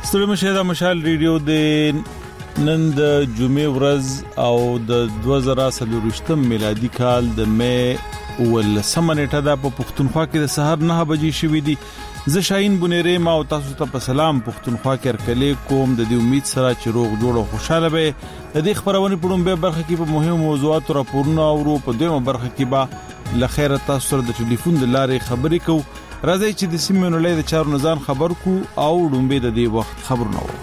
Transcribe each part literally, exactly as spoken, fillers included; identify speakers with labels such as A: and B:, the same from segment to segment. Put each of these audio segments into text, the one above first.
A: ستړي مشه د مشال ریډیو د نن د جمعې ورځ او د دوه زره څلور میلادي کال د مې ولسمه نیټه د پښتونخوا کې د سحر نه بجې شوې دي. زه شاهین بنيري ما او تاسو ته په سلام پښتونخوا کې ارکلې کوم د دې امید سره چې روغ جوړ او خوشاله به د دې خبرونه پړم به برخه کې په مهمو موضوعاتو راپورونه او په دویمه برخه کې به لخيره تاسو سره د ټلیفون د لارې خبرې کوو. راځي چې د سیمې نړۍ د چارو نظام خبر کو او ډومبه د دې وخت خبرونه وو.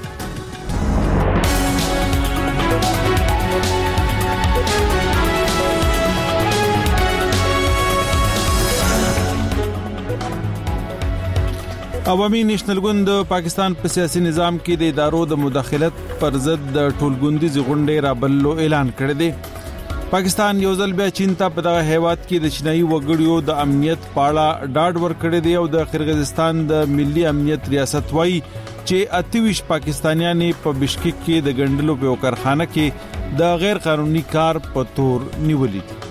A: عوامي نېشنل ګوند د پاکستان په سیاسي نظام کې د ادارو د مداخلت پر ضد د ټولګوندیز غونډې رابللو اعلان کړی دی. پاکستان یو ځل بیا چین ته په دغه هیواد کې د چینایي وګړیو د امنیت پاړه ډاډ ورکړی دی او د قرغیزستان د ملي امنیت ریاست وایي چې اتویش پاکستانیان په بشکک کې د ګندلو په کارخانه کې د غیر قانوني کار په تور نیولې دي.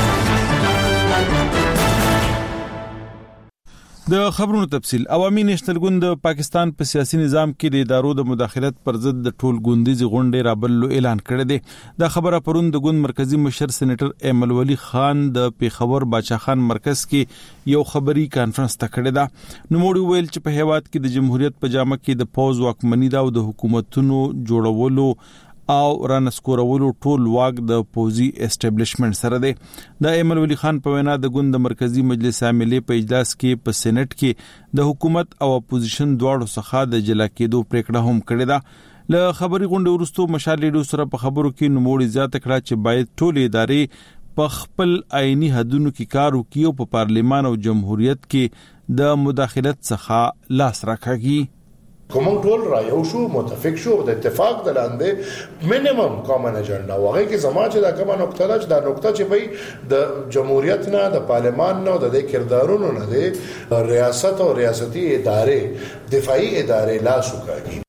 A: د خبرونو تفصيل. عوامي نېشنل ګوند د پاکستان په سیاسي نظام کې د ادارو د مداخلت پر ضد د ټول ګوندیز غونډې رابللو اعلان کړی دی. دا خبره پرون د ګوند مرکزی مشر سېنیټر ایمل ولی خان د پیښور باچا خان مرکز کې یو خبري کانفرنس ته کړی دا. نو موږ ویل چې په هیواد کې د جمهوریت په جامه کې د پوز واکمنۍ دا او د حکومتونو جوړولو او رانسکورولو ټول واګ د پوزي اسټابلیشمنت سره دی. د ایمل ولی خان په وینا د ګوند مرکزی مجلس عاملې په اجلاس کې په سېنات کې د حکومت او اپوزیشن دواړو څخه د جلا کېدو پریکړه هم کړې ده. له خبري غونډې وروسته مشال لیډو سره په خبرو کې نوموړي زیاته کړه چې باید ټول ادارې په خپل آئینی حدونو کې کار وکړي او په پارلیمان او جمهوریت کې د مداخلت څخه لاس راکاږي.
B: کوم ټول را یو شو متفق شو د اتفاق د لاندې مینیمم کامن اجنډا وغه کې زما چې دا کومه نقطه ده چې دا نقطه چې به د جمهوریت نه د پارلمان نه د کردارونو نه د ریاست او ریاستي ادارې دفاعي ادارې لا سوکاږي.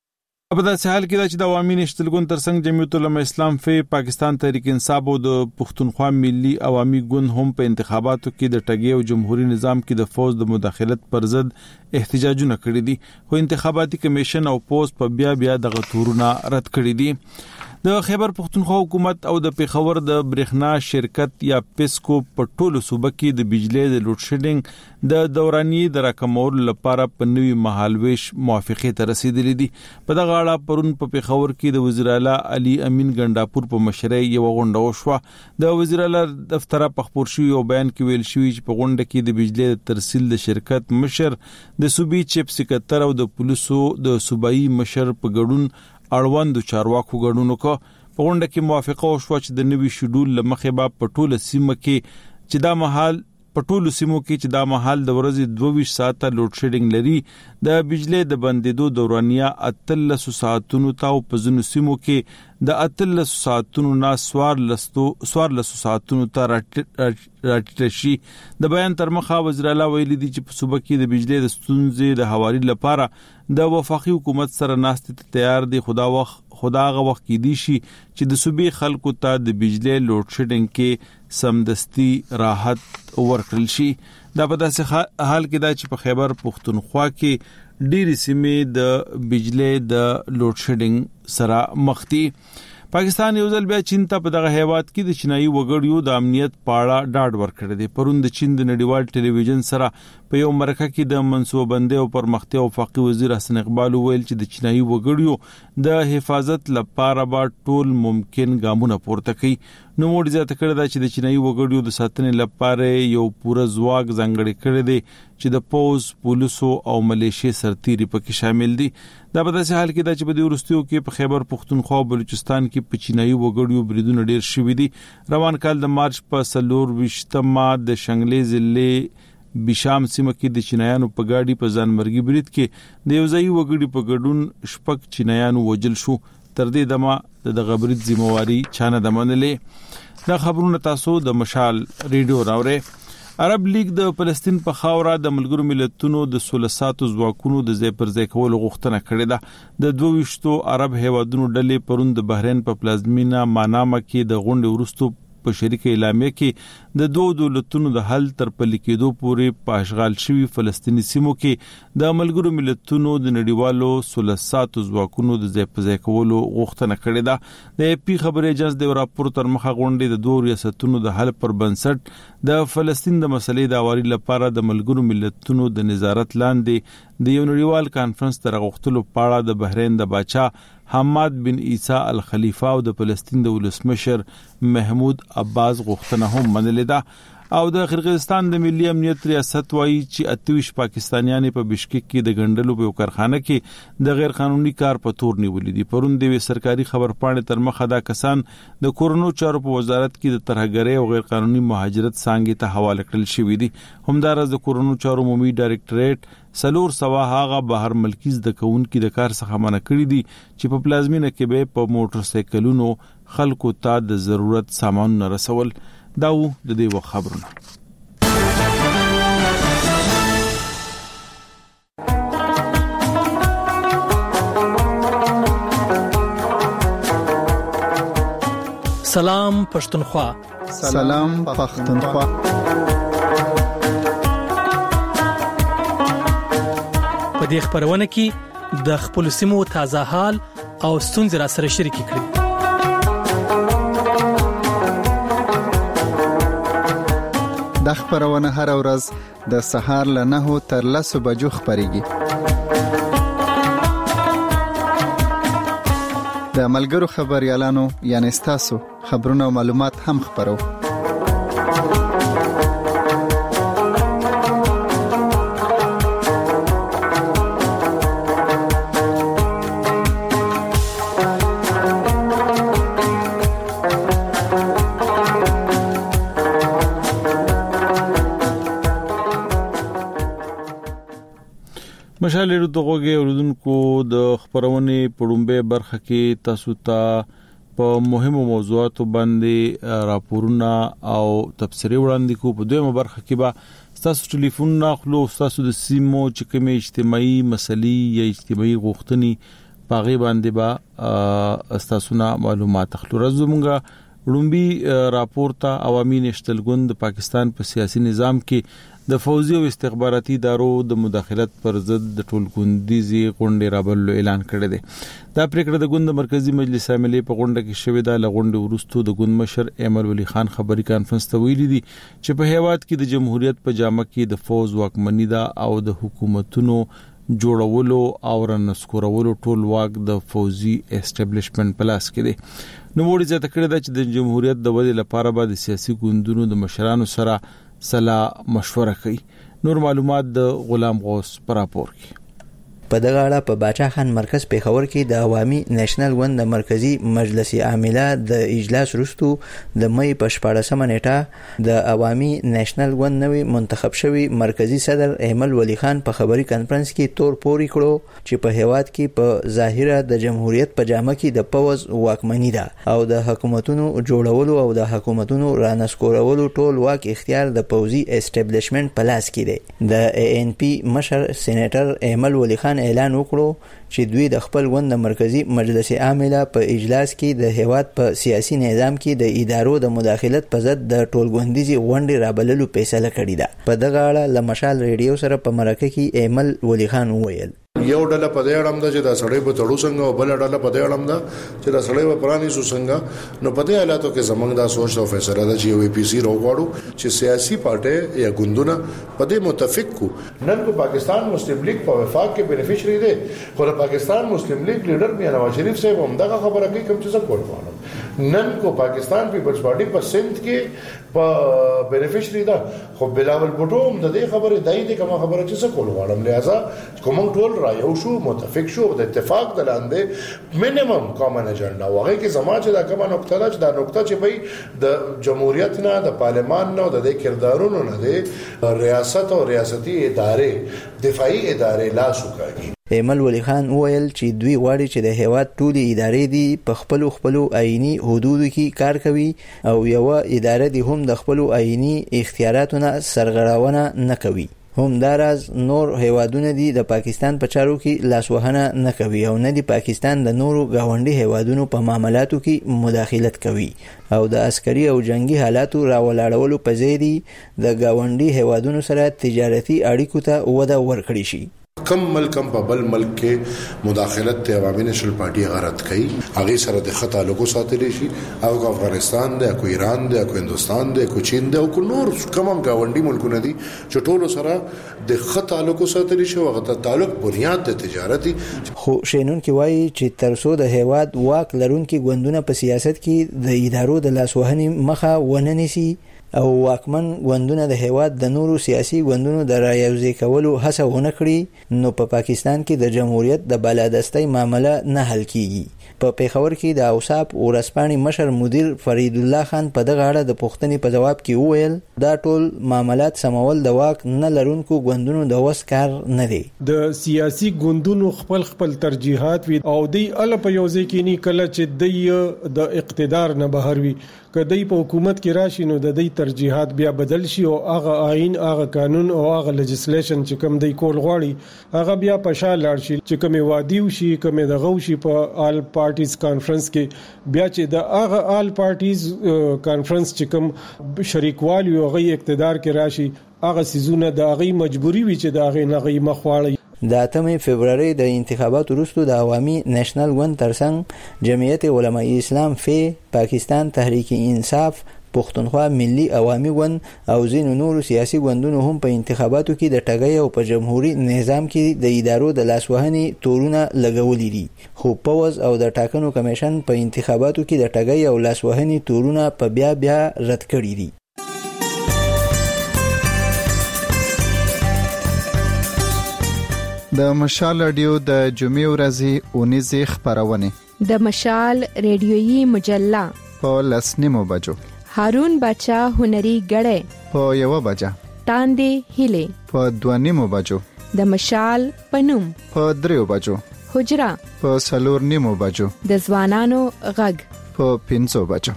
A: په داسې حال کې چې د عوامي نېشنل ګوند ترڅنګ جمعیت العلماء اسلام فی پاکستان تحریک انصاف او د پښتونخوا ملي عوامي ګوند هم په انتخاباتو کې د ټګي او جمهوریت نظام کې د فوج د مداخلت پر ضد احتجاجونه کړي دي. خو انتخاباتي کمیشن او پوز په بیا بیا د غتورونه رد کړي دي. د خیبر پښتونخوا حکومت او د پیښور د برېښنا شرکت یا پیسکو په ټولو صوبه کې د بجلی د لوډ شیډینګ د دوراني د راکمولو لپاره په نوي مهالويش موافقه ته رسیدلې دي. په دغه اړه پرون په پیښور کې د وزیر اعلی علي امین ګنداپور په مشرۍ یو غونډه وشوه. د وزیر اعلی دفتر په خبر شوی او بیان کې ویل شوی چې په غونډه کې د بجلی د ترسیل د شرکت مشر د صوبې چیف سکرټر او د پولیسو د صوبایي مشر په ګډون اړوند چارواکو ګډون وکړ. په غونډه کې موافقه وشوه چې د نوي شیډول لمخې به په ټوله سیمه کې چې دا مهال په ټولو سیمو کې چې دا مهال د ورځې دوه ویشت ساعته لوډ شیډینګ لري د بجلی د بندیدو دورانیه اتلس ساعتونو ته او په ځینو سیمو کې د اتلس ساعتونو نه سوار لستو سوار لس ساعتونو ته راټیټ شي. د بیان تر مخه وزیر اعلی ویلي دي چې په صوبه کې د بجلی د ستونزې د حوالي لپاره د وفاقي حکومت سره ناست تیار دي. خدا وخت خداغه وخت کې دي شي چې د صوبې خلکو ته د بجلی لوډ شیډینګ کې سمدستي راحت ورکړل شي. دا په داسې حال کې دا چې په خیبر پښتونخوا کې ډېری سیمې د بجلی د لوډ شیډینګ سره مخ دي. پاکستان یو ځل بیا چین ته په دغه هیواد کې د چینایي وګړیو د امنیت پاړه ډاډ ورکړی دی. پرون د چین د نړیوال ټلویزیون سره په یو مرکه کې د منصوبندۍ او پرمختیا او وفاقي وزیر حسن اقبال ویل چې د چینایي وګړیو د حفاظت لپاره به ټول ممکن ګامونه پورته کوي. نو موږ زیاته کړی دا چې د چینایي وګړیو د ساتنې لپاره یو پوره ځواک ځانګړی کړی دی چې د پوز، پولیسو او ملیشیا سرتیري پکې شامل دي. دا په داسې حال کې دا چې په دې وروستیو کې په خیبر پښتونخوا او بلوچستان کې په چینایي وګړیو بریدونه ډېر شوي دي. روان کال د مارچ په څلور ویشتمه د شنګلې ضلع بشام سیمه کې د چینایانو په گاډي په ځانمرګي برید کې د یو ځای وګړي په ګډون شپږ چینایانو وجل شو. تر دې دمه د غبرید ذمہواری چانه د منلې. دا خبرونه تاسو د مشال ریډیو راوري. عرب لیگ د فلسطین په خاوره د ملګرو ملتونو د سولساتو ځواکونو د ځای پر ځای کولو غوښتنه کړې ده. د دوه ویشتو عرب هیوادونو ډلې پرون د بحرین په پلازمینه ماناما کې د غونډې وروسته په شریک اعلامیه کې د دوه دولتونو د حل تر پلي کېدو پورې په اشغال شوي فلسطیني سیمو کې د ملګرو ملتونو د نړیوالو سلساتو ځواکونو د ځای په ځای کولو غوښتنه کړې ده. د اپ خبري اجنس د راپور تر مخه غونډې د دوه ریاستونو د حل پر بنسټ د فلسطین د مسلې د اواري لپاره د ملګرو ملتونو د نظارت لاندې د یو نړیوال کانفرنس تر غوښتلو پاړه د بحرین د باچا حماد بن عیسی الخلیفه او د فلسطین د ولسمشر محمود عباس غوښتنه هم منلې ده. او د قرغیزستان د ملي امنیت ریاست وایي چې اتویش پاکستانیان په بشکک کې د ګندلو په کارخانه کې د غیر قانوني کار په تور نیولې دي. پرون د سرکاري خبرپاڼې تر مخه دا کسان د کورونو چارو په وزارت کې د ترهګرۍ او غیر قانوني مهاجرت څنګه ته حواله کړل شوې دي. همدارس د کورونو چارو عمومي ډایریکټریټ سلور سوا هغه بهر ملکی د کون کې د کار څخه منع کړی دي چې په پلازمینه کې به په موټر سایکلونو خلکو ته د ضرورت سامان نه رسول. داو د دې وخت خبرونه.
C: سلام پښتونخوا.
D: سلام پښتونخوا.
C: په دې خبرونه کې د خپل سیمو تازه حال او ستونزې را سره شریک کړئ.
D: د خبرونه هر ورځ د سهار له نهو تر لسو بجو خبريږي. د ملګرو خبريالانو یعنی تاسو خبرونه او معلومات هم خبرو.
A: مشالې دغه اوردونکو د خبرونه پړومبه برخه کې تاسو ته په مهمو موضوعاتو باندې راپورونه او تفسیري وړاندې کو. په دویمه برخه کې به تاسو ټلیفون ناخلو، تاسو د سیمو چې کومه اجتماعي مسلې یا اجتماعي غوښتنې پاغي باندې به تاسو نه معلومات اخلو. زموږه لومبي راپور ته عوامي نشتل ګوند پاکستان په سیاسي نظام کې د فوزي او استخباراتي ادارو د مداخلت پر ضد د ټولګوندیزي غونډې رابللو اعلان کړی دی. دا پریکړه د ګوند مرکزی مجلس عاملې په غونډه کې شوې ده. لغونډې ورستو د ګوند مشر ایمل ولی خان خبري کانفرنس ته ویلي دي چې په هیواد کې د جمهوریت په جامه کې د فوز واکمنی ده او د حکومتونو جوړولو او رنسکورولو ټول واک د فوزي اسټابلیشمنت پلاس کې دی. نو وړي ځکه کړی دا چې د جمهوریت د ودې لپاره به د سیاسي ګوندونو د مشرانو سره صلاح مشوره کوي. نور معلومات د غلام غوث پر راپور کې.
E: په دغه اړه په باچا خان مرکز پیښور کې د عوامي نېشنل ګوند د مرکزی مجلس عامله د اجلاس وروسته د مې په شپاړسمه نیټه د عوامي نېشنل ګوند نوی منتخب شوی مرکزی صدر ایمل ولی خان په خبري کانفرنس کې تور پوري کړو چې په هیواد کې په ظاهره د جمهوریت په جامه کې د پوز واکمنی ده او د حکومتونو جوړولو او د حکومتونو رانسکورولو ټول واک اختیار د پوزي اسټابلیشمنت په لاس کې دی. د ای ان پی مشر سېنیټر ایمل ولی خان اعلان وکړو چې دوی د خپل ګوند د مرکزی مجلس عامله په اجلاس کې د هیواد په سیاسي نظام کې د ادارو د مداخلت په ضد د ټولګوندیزي غونډې رابللو فیصله کړې ده. په دغه اړه له مشال ریډیو سره په مرکه کې ایمل ولی خان وویل
B: یو ډله په دې اړه د چې دا سړی په تړو څنګه او بل ډله په دې اړه د چې دا سړی په پرانی سو څنګه نو په دې حالاتو کې زمنګ دا سوچ او فیصله ده چې یو پی سي روغواړو چې سیاسي پارټي یا ګوندونه په دې متفق کو. نن کو پاکستان مسلم لیگ په وفاق کې بینیفیشری دی خو د پاکستان مسلم لیگ لیډر میا نواز شریف صاحب هم دا خبره کوي کوم چې څه کول غواړي. نن کو پاکستان پیپلز پارټي په سند کې په بینیفیشری ده خو بلاول بوټو هم د دې خبره دای دي کوم خبره چې څه کول غواړم. لہذا کوم ټول یو شو متفق شو د اتفاق د لاندې مینیمم کامن اجنډا وغه کې زما چې دا کومه نقطه ده چې دا نقطه چې به د جمهوریت نه د پارلمان نه د کردارونو نه د ریاست او ریاستي ادارې دفاعي ادارې لا شوکاږي.
E: ایمل ولی خان وویل چې دوی غواړي چې د هیواد ټولې ادارې دي په خپل خپل آئینی حدودو کې کار کوي او یو اداره دي هم د خپل آئینی اختیاراتو نه سرغړونه نه کوي. همداراز نور هیوادونه دي د پاکستان په چارو کې لاسوهنه نه کوي او نه دي پاکستان د نورو گاونډي هیوادونو په معاملاتو کې مداخلت کوي او د عسکري او جنگي حالاتو راولاړولو په ځای دي د گاونډي هیوادونو سره تجارتي اړیکو ته وده ورکړي شي.
B: کم ملک هم په بل ملک کې مداخلت ته عوامي نېشنل پارټي غرض کوي هغه سره د خطا لوګو ساتلی شي او افغانستان دی او ایران دی او هندستان دی او چین دی او نور کوم هم گاونډي ملکونه دي چې ټولو سره د خطا لوګو ساتلی شي او هغه تعلق بنیاد د تجارتي.
E: خو شینون کې وایي چې ترڅو د هیواد واک لرونکي ګوندونه په سیاست کې د ادارو د لاسوهنې مخه ونه نیسي او واکمن ګوندونه د هیواد د نورو سیاسي ګوندونو د رایوځای کولو هڅه ونه کړي نو په پا پاکستان کې د جمهوریت د بالادستۍ معامله نه حل کیږي. په پیښور کې د اوصاف ورسپانې مشر مدیر فرید الله خان په دغه اړه د پوښتنې په جواب کې وویل دا ټول معاملات سمول د واک نه لرونکو ګوندونو د وس کار نه دی.
F: د سیاسي ګوندونو خپل خپل ترجیحات وي او دی ال په یوځای کې نه کله چې دی د اقتدار نه بهر وي کدی په حکومت کې راشي نو د دې ترجیحات بیا بدل شي او هغه آئین هغه قانون او هغه لیجسلیشن چې کوم دی کول غواړي هغه بیا په شا لاړ شي چې کوم وادي وشي کوم د غوشي په آل پارټیز کانفرنس کې بیا چې د هغه آل پارټیز کانفرنس چې کوم شریکوالي او غي اقتدار کې راشي هغه سيزونه د هغه مجبوري وي چې د هغه نغي مخواړي.
E: د اتمې فبرवरी د انتخاباتو وروسته د عوامي نېشنل ګوند ترڅنګ جمعیت علماء اسلام فی پاکستان تحریک انصاف پښتونخوا ملي عوامي ګوند او ځینو نورو سیاسي ګوندونو هم په انتخاباتو کې د ټګۍ او په جمهوریت نظام کې د ادارو د لاسوهنې تورونه لګولي دي خو پوز او د ټاکنو کمیشن په انتخاباتو کې د ټګۍ او لاسوهنې تورونه په بیا بیا رد کړي دي.
D: د مشال رادیو د جمعې ورځې اونیزې خبرونه
G: د مشال ریډیويي مجله
D: په لسنیمو بجو
G: هارون بچا هنري غړې
D: په یو بجا
G: تاندې هله
D: په دوانیمو بجو
G: د مشال پنوم
D: په دریو بجو
G: حجرا
D: په سلور نیمو بجو
G: د ځوانانو غږ
D: په پنځو بجو.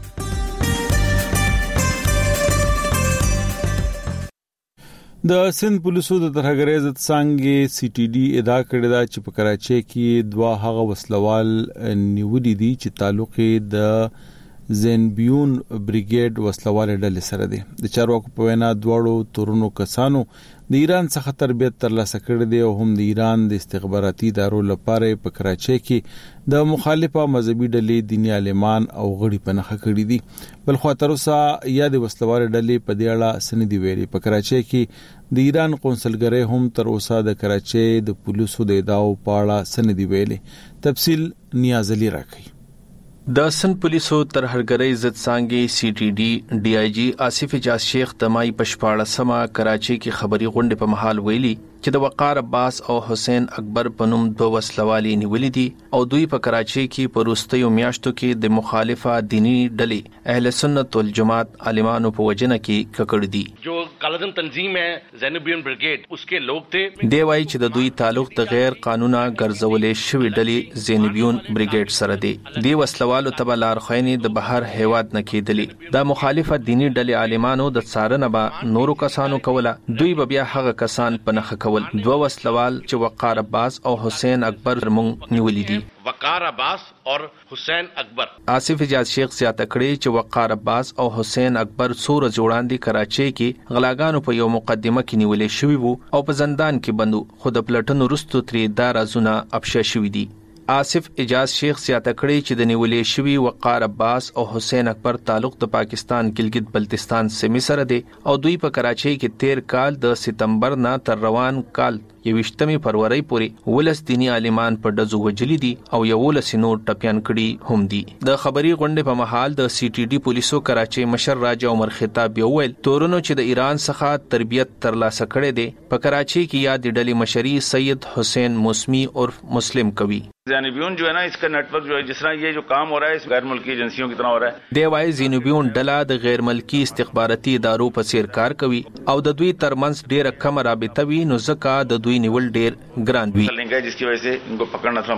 A: د سند پولیسو د ترهګرۍ ضد څنګه سی ټي ډي ادعا کړې ده چې په کراچۍ کې دوه هغه وسلوال نیولې دي چې تعلق د زینبیون بریګیډ وسلوال ډلې سره دي. د چارواکو په وینا دواړو تورونو کسانو د ایران څخه تربیت ترلاسه کړې دي او هم د ایران د استخباراتي ادارو لپاره په کراچۍ کې د مخالفه مذهبي ډلې دیني عالمان او غړي په نخښه کړې دي. بل خو تر اوسه یا د وسلوال ډلې په دې اړه سندې ویلي. په کراچۍ کې د ایران قونسلګرۍ هم تر اوسه د کراچۍ د پولیسو د ادعاو په اړه سندې ویلي. تفصیل نیاز علي راکړي.
H: د سن پولیسو ترهګرۍ ضد څنګه سی ټي ډي ډي آی جی آصف اجاز شیخ د مای پشپاړه سما کراچۍ کې خبري غونډه په محل ویلي چې د وقار عباس او حسین اکبر پنوم دوه وسلوالي نیولې دي او دوی په کراچۍ کې په وروستیو میاشتو کې د مخالفه دینی ډلې اهل سنت والجماعت عالمانو په وجنه کې ککړ دي.
I: جو کالعدم تنظیم ہے زینبیون بریگیډ اس کے لوگ تھے.
H: دی وايي چې د دوی تعلق د غیر قانونا ګرځولې شوی ډلې زینبیون بریگیډ سره دی. دی وسلوالو تبع لارښوونې د بهر هیواد نه کېدلې. د مخالفه دینی ډلې عالمانو د څارنه به نورو کسانو کوله. دوی به بیا هغه کسان په نخښه دو وسلوال چې وقار عباس او حسین اکبر مونږ نیولې دي.
I: وقار عباس اور حسین اکبر.
H: آصف اجاز شیخ زیاته کړې چې وقار عباس او حسین اکبر سور جوړاندې کراچۍ کې غلاګانو په یو مقدمه کې نیولې شوی وو او په زندان کې بندو خو د پلټنو وروسته ترې دا رازونه افشا شوي دي. آصف اجاز شیخ زیاته کړې چې د نیولې شوی وقار عباس او حسین اکبر تعلق د پاکستان ګلګت بلتستان سیمې سره دی او دوی په کراچۍ کې تیر کال د ستمبر نه تر روان کال یوشتمې فروری پورې ولس دینی عالمان په دزو وجلی دي او یو ولس نور ټپيان کړي هم دي. د خبري غونډې په محل د سی ټي ډي پولیسو کراچۍ مشر راجا عمر خطاب ویل تورونو چې د ایران څخه تربیت ترلاسه کړي دي په کراچۍ کې یا د ډلې مشري سید حسین موسمی عرف مسلم کوي.
J: زینبیون جو ہے نا اس کا نیٹ ورک جو ہے جس طرح یہ جو کام ہو رہا ہے اس غیر ملکی ایجنسیوں کی طرح ہو رہا ہے.
H: دی وايي زینبیون ډله د غیر ملکی استخباراتي ادارو په څیر کار کوي او د دوی ترمنځ ډیره کم رابطه وي نو ځکه د دوی نیول ډیر ګران وي
J: جس کی وجہ سے ان کو پکڑنا تھوڑا مشکل.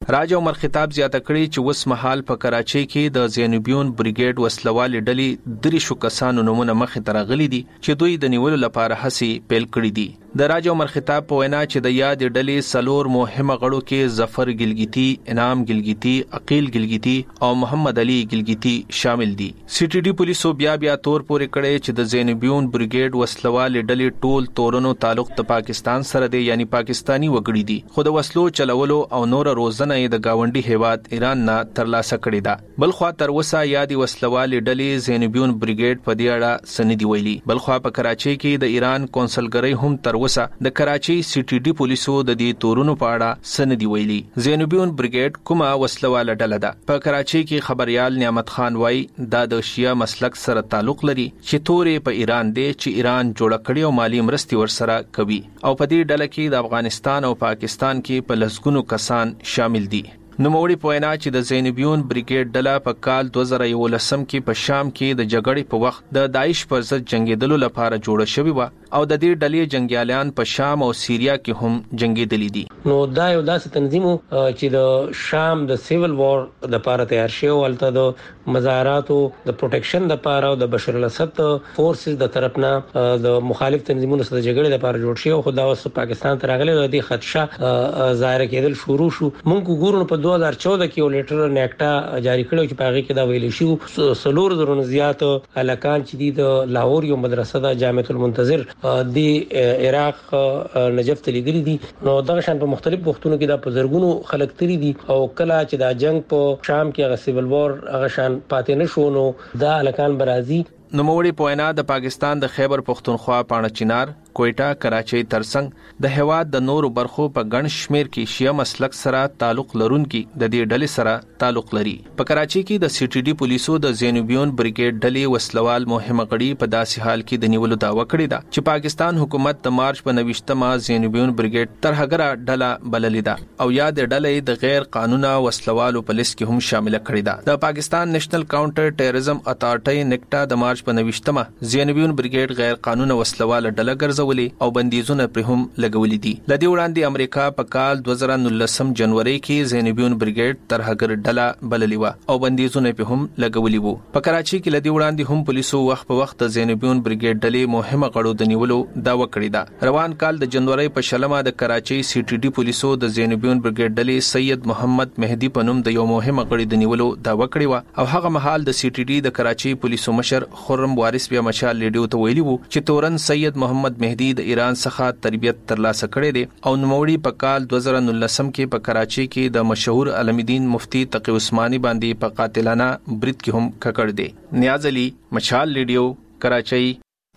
H: راج عمر خطاب زیاته کړی چې وس مهال په کراچۍ کې د زینوبیون بریګیډ وسلوال ډلې درې شو کسانو نمونه مخې ته راغلي دي چې دوی د نیولو لپاره هڅې پیل کړې دي. د راج عمر خطاب په وینا چې د یاد ډلې سلور مهمه غړو کې ظفر ګلګیتی، انعام ګلګیتی، عقیل ګلګیتی او محمد علي ګلګیتی شامل دي. سی ټي ډي پولیسو بیا بیا تور پورې کړی چې د زینوبیون بریګیډ وسلوال ډلې ټول تورونو تعلق د پاکستان سره دی، یعنی پاکستانی وګړي دي، خو د وسلو چلولو او نور روزنه د گاونډي هیواد ایران نه ترلاسه کړې ده. بل خو تر وسه یادي وسلوال ډلې زینوبیون بریګیډ په دې اړه سندي ویلي. بل خو په کراچۍ کې د ایران کونسلګری هم تر وسه د کراچۍ سی ټي ډي پولیسو د دې تورونو په اړه سندي ویلي. زینوبیون بریګیډ کومه وسلوال ډله ده؟ په کراچۍ کې خبريال نعمت خان وای دا د شیعه مسلک سره تعلق لري چې تورې په ایران دی چې ایران جوړ کړی او مالی مرستي ورسره کوي، او په دې ډله کې د افغانستان او پاکستان کې په لسګونو کسان شامل دي. نوموړي په وینا چې د زینوبیون بریګیډ ډله په کال دوه زره یولسم کې په شام کې د جګړې په وخت د داعش پر ضد جنگیدلو لپاره جوړه شوې و، او د دې ډلې جنگیالیان په شام او سیریا کې هم جنگیدلي دي.
K: نو دا یو داسې تنظیم چې د شام د سیول وار لپاره تیار شوی، ولته د مظاهراتو د پروټیکشن لپاره او د بشار الاسد فورسز د طرفنا د مخالف تنظیمونو سره جګړې لپاره جوړ شوی، خو دا اوس پاکستان ته راغلی د دې خدشه ظاهر کېدل شروع شو. موږ ګورو په دوه هزار چودہ کې یو لیټر نیکټا جاری کړو چې پاغي کې دا ویل شو سلور زرو زیات الکان چې د لاهور یو مدرسه د جامعه المنتظر د عراق نجف ته لګري دي. نو دا شان په مختلف وختونو کې دا په زرګونو خلک تری دي، او کله چې دا جنگ په شام کې هغه سیول وار هغه شان پاتې نشو نو دا الکان برازي.
H: نوموړي په وینا د پاکستان د خیبر پختونخوا، پاڼه چنار، کوئټه، کراچۍ ترڅنګ د هواد د نورو برخو په ګڼ شمیر کې شیعه مسلک سره تعلق لرونکي د دې ډلې سره تعلق لري. په کراچۍ کې د سی ټي ډي پولیسو د زینوبیون بریګیډ ډلې وسلوال مهمه غړي په داسې حال کې د نیولو دعوه کړې ده چې پاکستان حکومت د مارچ په نوښتمه زینوبیون بریګیډ ترهګره ډله بللې ده، او یا د ډلې د غیر قانوني وسلوالو په لیست کې هم شامل کړې ده. د پاکستان نېشنل کاونټر ټیرریزم اتارټي نیکټا د مارچ په نوښتمه زینوبیون بریګیډ غیر قانوني وسلوال ډله ګرځولې او بندیزونه پر هم لګولې دي. لدی وړاندې امریکا په کال دوه زره نولسم جنوري کې زینوبیون بریګیډ ترهګر ډله بللې و او بندیزونه پر هم لګولې وو. په کراچۍ کې لدی وړاندې هم پولیسو وخت په وخت د زینوبیون بریګیډ ډلې مهمه غړو د نیولو دعوه کړې ده. روان کال د جنوري په شلمه د کراچۍ سی ټي ډي پولیسو د زینوبیون بریګیډ ډلې سید محمد مهدی په نوم د یو مهمه غړي د نیولو دعوه کړې و، او هغه مهال د سی ټي ډي د کراچۍ پولیسو مشر خرم وارث بیا مشال لیډیو ته ویلي وو چې تورن سید محمد مهدی د ایران څخه تربیت ترلاسه کړې دي، او نوموړي په کال دوه زره نولسم کې په کراچۍ کې د مشهور علمدین مفتی تقی عثماني باندې په قاتلانه برید کې هم ککړ دي. نیاز علي، مشال لیډیو، کراچۍ.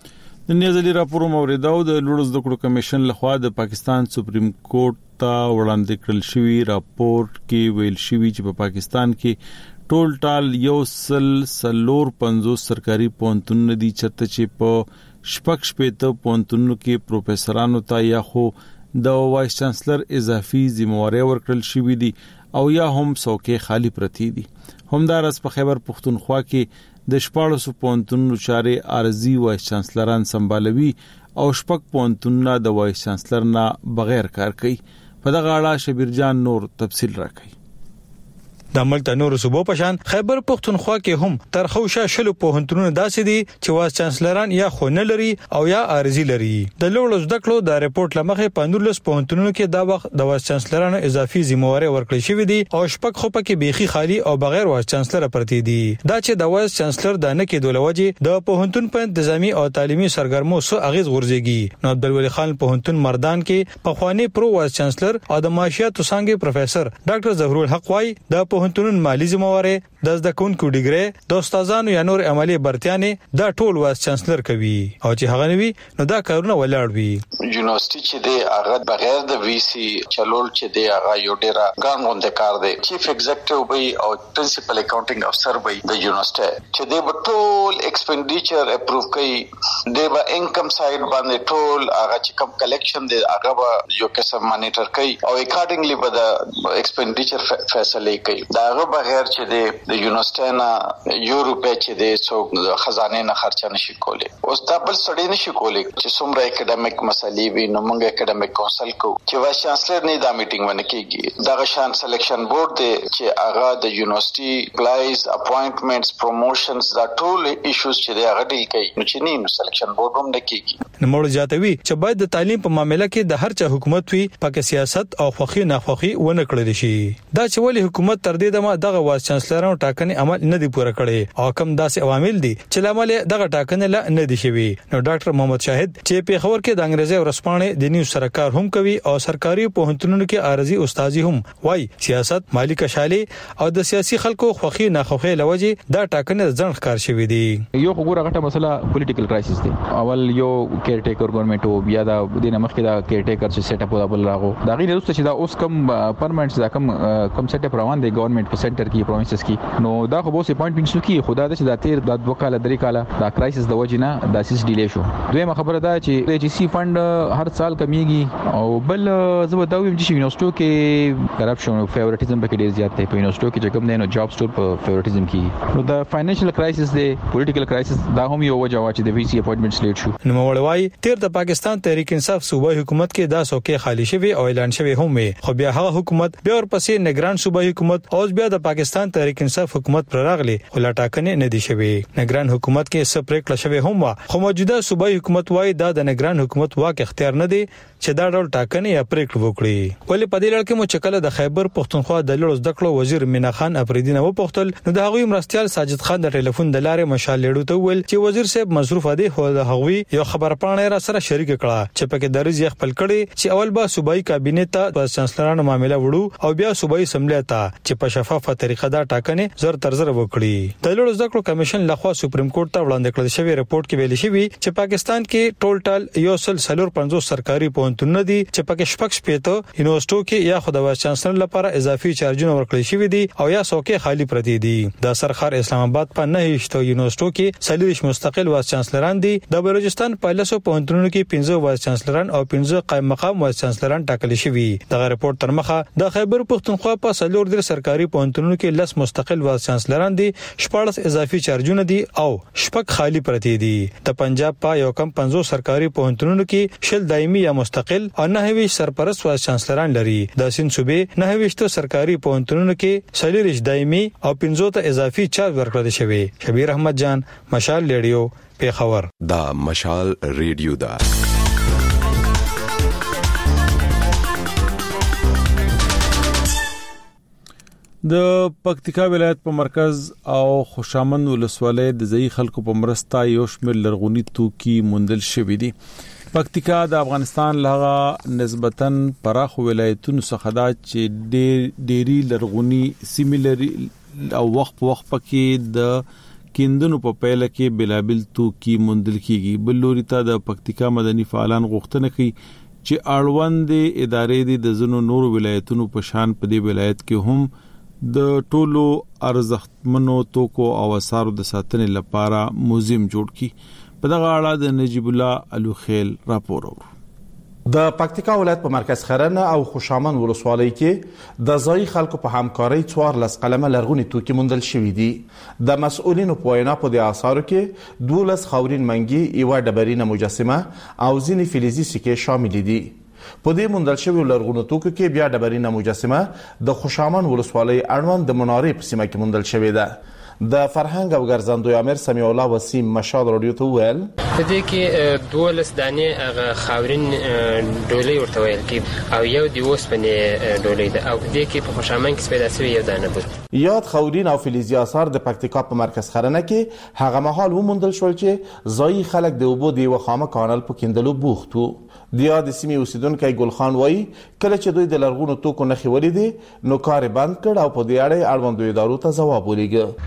A: د نیاز علي راپور موریدو د لوړ زده کړو کمیشن لخوا د پاکستان سپریم کورټ ته وړاندې کړل شوی راپورټ کې ویل شوی چې په پاکستان کې ټول ټال یو سل سلور پنځوس سرکاري پوهنتونونه دي چرته چې په شپږ شپېته پوهنتونونو کې پروفیسورانو ته یا خو د وایس چانسلر اضافي ذمہواری ورکړل شوې دي او یا هم څوکۍ خالی پرتی دي. همدارس په خیبر پختونخوا کې د شپاړسو پوهنتونونو چارې عارضي وایس چانسلران سمبالوي او شپږ پوهنتونونه د وایس چانسلر نه بغیر کار کوي. په دغه اړه شبیر جان نور تفصیل راکړي.
L: د ملک د نورو صوبو په شان خیبر پختونخوا کې هم ترخوشه شلو پوهنتونونه داسې دي چې وایس چانسلران یا خو نه لري او یا عارضي لري. د لوړ زده کړو د ریپورت لمخې په نولس پوهنتونونو کې دا وخت د وایس چانسلرانو اضافي ذمہواری ورکړل شوې دي او شپږ خو پکې بيخي خالی او بغیر وایس چانسلر پرتی دي. دا چې د وایس چانسلر د نه کې دولوجه د پوهنتون په انتظامی او تعلیمي سرګرمو سو اغیز غورځيږي. نو عبدالولي خان پوهنتون مردان کې په خواني پرو وایس چانسلر او د معاشيات څنګه پروفیسور ډاکټر ظهور الحق وايي د پوهنتون مالی ذمہواری د زده کوونکو ډیګری د استادانو یا نور عملی برتیانې دا ټول وایس چانسلر کوي او چې هغه نوي نو دا کارونه ولاړ وي.
M: یونیورسيټي چې دی هغه بغیر د وی سي چلول چې دی هغه یو ډیر ګڼ کار دی. چیف ایگزیکټیو وي او پرنسپل اکاونټینګ افسر وي د یونیورسيټي چې دی په ټول ایکسپینډیچر اپروو کوي، دی به انکم سایډ باندې ټول هغه چې کم کلیکشن دی هغه به یو قسم مانیټر کوي او اکارډنګلی به د ایکسپینډیچر فیصله کوي. دا هغه بغیر چې دی د یونیورسيټي نه یو روپیا چې د څوک خزانه نه خرچه نشي کولی. اوس دا بل سړی نشي کولی چې څومره اکیډمیک مسلې وي نو موږ اکیډمیک کونسل کو چې وایس چانسلر نه دا میټینګ ونه کیږي. دا شان سلیکشن بورډ دی چې هغه د یونیورسيټي اپلایز اپاینټمنټس پروموشنز دا ټول ایشوز چې دی هغه ډیل کوي نو چې نه نو سلیکشن بورډ هم نه کیږي.
L: نو موږ جاتوي چې باید د تعلیم په معاملې کې د هر چا حکومت وي پکې سیاست او خوخي ناخوخي ونه کړل شي. دا چې ولې حکومت تر دې دمه دغه وایس چانسلرانو ټاکنې عمل نه دی پوره کړی او کوم داسې عوامل دي چې لامل دغه ټاکنې لا نه دي شوی. نو ډاکټر محمد شاهد چې په خبر کې د انګريزي ورسپانې د نیو سرکار هم کوي او سرکاري پوهنتونونو کې عارضي استادي هم وای سیاست مالی کشالي او د سیاسي خلکو خوخي ناخوخي لوجي دا ټاکنې ځنډ ښکار شوی دي.
N: یو وګوره غټه مسله پولیټیکل کرایسس دی. اول یو کیر ټیکر ګورنمنت او بیا دا د نمخ کې دا کیر ټیکر چې سیټ اپ ودا بل راغو دا غي وروسته چې دا اوس کم پرمننټ دا کم کم سیټ اپ روان دی ګورنمنت په سنټر کې پروینسز کې نو دا خو به اپاینټمنټس کې خدا د چې دا تیر د دوه کال درې کال دا کرایسس د وجنه دا سیس ډیلی شو. دویمه خبره دا چې د جی سی فند هر سال کمیږي او بل زه دا ویم چې یونیورسيټو کې کرپشن او فیورټیزم به ډیر زیات دی. په یونیورسيټو کې چې کوم نه نو جاب سټور په فیورټیزم کې نو د فاینانشل کرایسس دی پولیټیکل کرایسس دا هم یو وجه وا چې د وی سی اپاینټمنټس لیټ شو.
L: نو وړوي تیر د پاکستان تحریک انصاف صوبایي حکومت کې دا څوکۍ خالی شوی او اعلان شوی هم خو بیا هغه حکومت بیا ورپسې نگران صوبایي حکومت او بیا د پاکستان تحریک انصاف حکومت پر راغلی خو لا ټاکنې نه دي شوی. نگران حکومت کې سپریک لشوی هم خو موجوده صوبایي حکومت وايي دا د نگران حکومت واک اختیار نه دی چې دا ډول ټاکنې یا پریکړه وکړي. ولې په دې لړ کې مو چکله د خیبر پښتونخوا د لړ زده کړو وزیر مینا خان افریدی نه وپوښتل نو د هغوی مرستيال ساجد خان د ټلیفون د لارې مشال لیډو ته ویل چې وزیر صاحب مصروف دی خو د هغوی یو خبر پاڼه را سره شریک کړه چې پکې درز یې خپل کړي چې اول به صوبایي کابینه ته د چانسلرانو معاملې وړو او بیا صوبایي اسمبلی ته چې په شفافه طریقه دا ټاکنې زر تر زر وکړي. د لړ زده کړو کمیشن لخوا سپریم کورټ ته وړاندې کړل شوی ریپورت کې ویل شوی چې پاکستان کې ټول ټال یو سل سلور پنځوس سرکاري پوهنتونونه دي چې پکې شپږ شپېته یونیورسيټو کې یا خو د وایس چانسلر لپاره اضافي چارجونه ورکړل شوی دي او یا څوکۍ خالی پرتی دي. د سرخار اسلام آباد په نه هیڅ یونیورسيټو کې سلیش مستقل وایس چانسلران دي. د بلوچستان په لاسو پوهنتونونو کې پنځه وایس چانسلران او پنځه قائم مقام وایس چانسلران ټاکل شوي. دغه ریپورت تر مخه د خیبر پښتونخوا په سلور در سرکاري پوهنتونونو کې لس مستقل وایس چانسلران دي شپږ اضافي چارجونه دي او شپږ خالی پرتی دي. د پنجاب په یو کم پنځه سرکاري پوهنتونونو کې شل دایمي یا مستقل او نه وی سرپرست وایس چانسلران لري. د سین صوبې نه ویشته سرکاري پوهنتونونو کې سلیش دایمي او پنځه ته اضافي چارج ورکړل شوی. شبیر احمد جان مشال ریډیو پیښور.
O: دا مشال ریډیو دا
A: د پکتیکا ولایت په مرکز او خوشامند ولسوالۍ د ځای خلکو په مرسته یو شمېر لرغونی توکي موندل شوي دي. پکتیکا د افغانستان لغه نسبتاً پراخ ولایتونو څخه دا چې ډېر ډېری لرغونی سیملري او وخت وخت پکې د کیندونو په پیله کې بلابل توکي موندل کیږي. بل لوري ته د پکتیکا مدني فعالان غوښتنه کوي چې اړوند ادارې د ځینو نورو ولایتونو په شان په دې ولایت کې هم د ټولو ارزښتمنو توکو او اثارو د ساتنې لپاره موزیم جوړ کړي. په دغه اړه د نجیب الله الوخیل راپور ورو.
P: د پکتیکا ولایت په مرکز خرنه او خوشامند ولسوالۍ کې د ځای خلکو په همکارۍ څوار لس قلمه لرغوني توکي موندل شوي دي. د مسؤلینو په وینا په دې اثارو کې دولس خاورین منګي، یوه ډبرینه مجسمه او ځینې فلزي سکې شامل دي. په دې موندل شویو لرغونو توکو کې بیا ډبرینه مجسمه د خوشامند ولسوالۍ اړوند د منارې په سیمه کې موندل شوې ده. د فرهنګ او ګرځندوی امیر سمیع الله وسیم مشال رادیو ته ویل
Q: په دې کې دولس دانې هغه خاورین ډولۍ ورته ویل کېږي او یو د اوسپنې ډولۍ ده او په دې کې په خوشامند کې پیدا شوی یو دانه بود.
P: یاد خاورین او فلزي اثار د پکتیکا په مرکز خرنه کې هغه مهال وموندل شول چې ځای خلک د اوبو د یو خامه کانال په کیندلو بوخت وو. د یاد سیمې اوسیدونکي ګل خان وایي کله چې دوی د لرغونو توکو نښې ولیدې نو کار بند کړ او په دې اړه اړوندو ادارو ته ځواب ولېږه.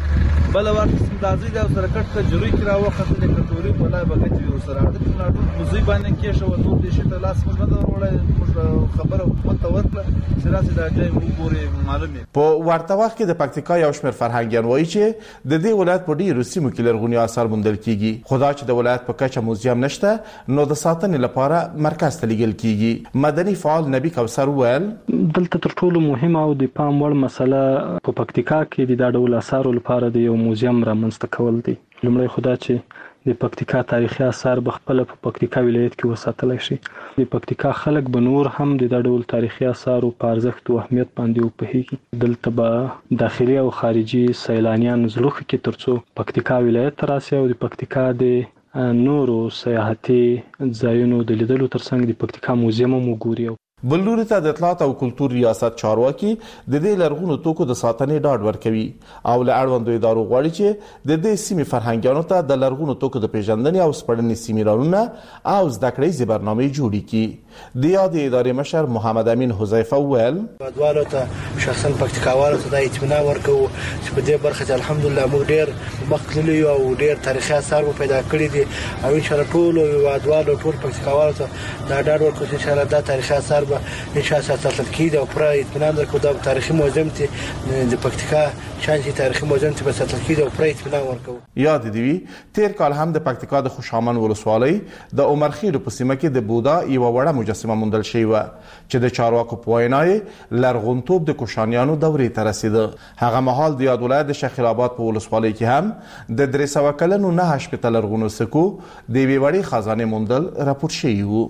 A: بل ورته سمدازي دا سره کټ ته جوړی کرا وخت له کټوري په لای بغه چې سره د ټول مصیبت نه کې شو ټول دې شته لاس موږ نه وروړل خبره حکومت ته ورکړه چې راځي دا ځای وګوري معلومه.
P: په ورته وخت کې د پکتیکا یو شمېر فرهنګیان وایي چې د دې ولایت په ډیرو سیمو کې لرغوني آثار موندل کیږي، خدا چې د ولایت په کچه موزیم نشته نو د ساتنې لپاره مرکز ته لیږل کیږي. مدني فعال نبی کوثر وویل
R: دلته تر ټولو مهمه او د پام وړ مسله په پکتیکا کې د ډول آثارو لپاره د یو موزیم رامنځته کول دي. لومړی خدا چې د پکتیکا تاریخي آثار به خپل په پکتیکا ولایت کې وساتل شي. د پکتیکا خلک به نور هم د ډول تاریخي آثارو په ارزښت او اهمیت باندې وپوهیږي. دلته به داخلي او خارجي سیلانیان زړه کې ترڅو پکتیکا ولایت ته راسي او د پکتیکا د نورو سیاحتي ځایونو د لیدلو ترڅنګ د پکتیکا موزیم هم وګوري.
P: بل لوري ته د اطلاعات او کلتور ریاست چارواکي د دې لرغونو توکو د ساتنې ډاډ ورکوي او له اړوندو ادارو غواړي چې د دې سیمې فرهنګیانو ته د لرغونو توکو د پیژندنې او سپړنې سیمینارونه او زده کړې برنامې جوړې کړي. د یادې ادارې مشر محمد امین حذیفه وویل
S: ودوالو ته شخصا پکتیکاوالو ته د اطمینان ورکوو چې په دې برخه کې الحمدلله موږ ډېر مخکلي یو او ډېر تاریخي آثار مو پیدا کړي دي او ان شاء الله ټول ودوالو ټول پکتیکاوالو ته دا ډاډ ورکوو چې ان شاء الله دا تاریخي آثار ان شاء الله ساتل کیږي او پر اطمینان درکو دا تاریخي موزیم ته د پکتیکا شانتي تاریخي موزیم ته ساتل کیږي او پر اطمینان ورکو.
P: یاد دی وی تیر کال هم د پکتیکا د خوشامن ولسوالۍ د عمر خیل په سیمه کې د بودا یو وړه مجسمه موندل شوی و چې د چارواکو په وینای لرغونتوب د کوشانیانو دورې ته رسیده. هغه مهال د یاد ولایت د شخیر آباد په ولسوالۍ کې هم د درې سوه کلنو نه هشپټل لرغونو سکو د وی وړي خزانه موندل راپور شوی وو.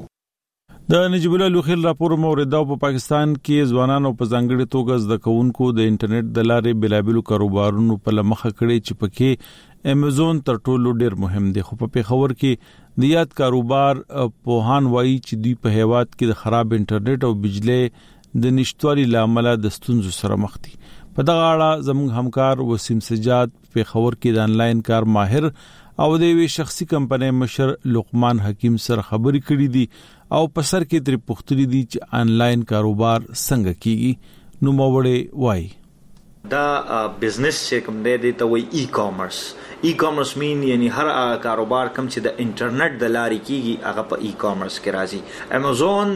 A: د نجیب الله لوخیل راپور موردا په پاکستان کې ځوانانو په ځانګړي توګه زده کوونکو د انټرنیټ د لارې بلابلو کاروبارونو په لمخه کړي چې پکې امیزون تر ټولو ډیر مهم دی. خو په پیښور کې د یاد کاروبار پوهان وایي چې دوی په هیواد کې د خراب انټرنیټ او بجلی د نشټوالي لامل د ستونزو سره مخ دي. په دغه اړه زموږ همکار وسیم سجاد په پیښور کې د انلاین کار ماهر او د وی شخصي کمپنۍ مشر لقمان حکیم سره خبرې کړې دي او په سر کې تر پوښتنې دي چې انلاین کاروبار څنګه کیږي. نو موړې وای
T: دا بزنس چې کوم دی ته وای ای کامرس. ای کامرس مین یعنی هر کاروبار کوم چې د انټرنیټ د لارې کیږي هغه په ای کامرس کې راځي. امازون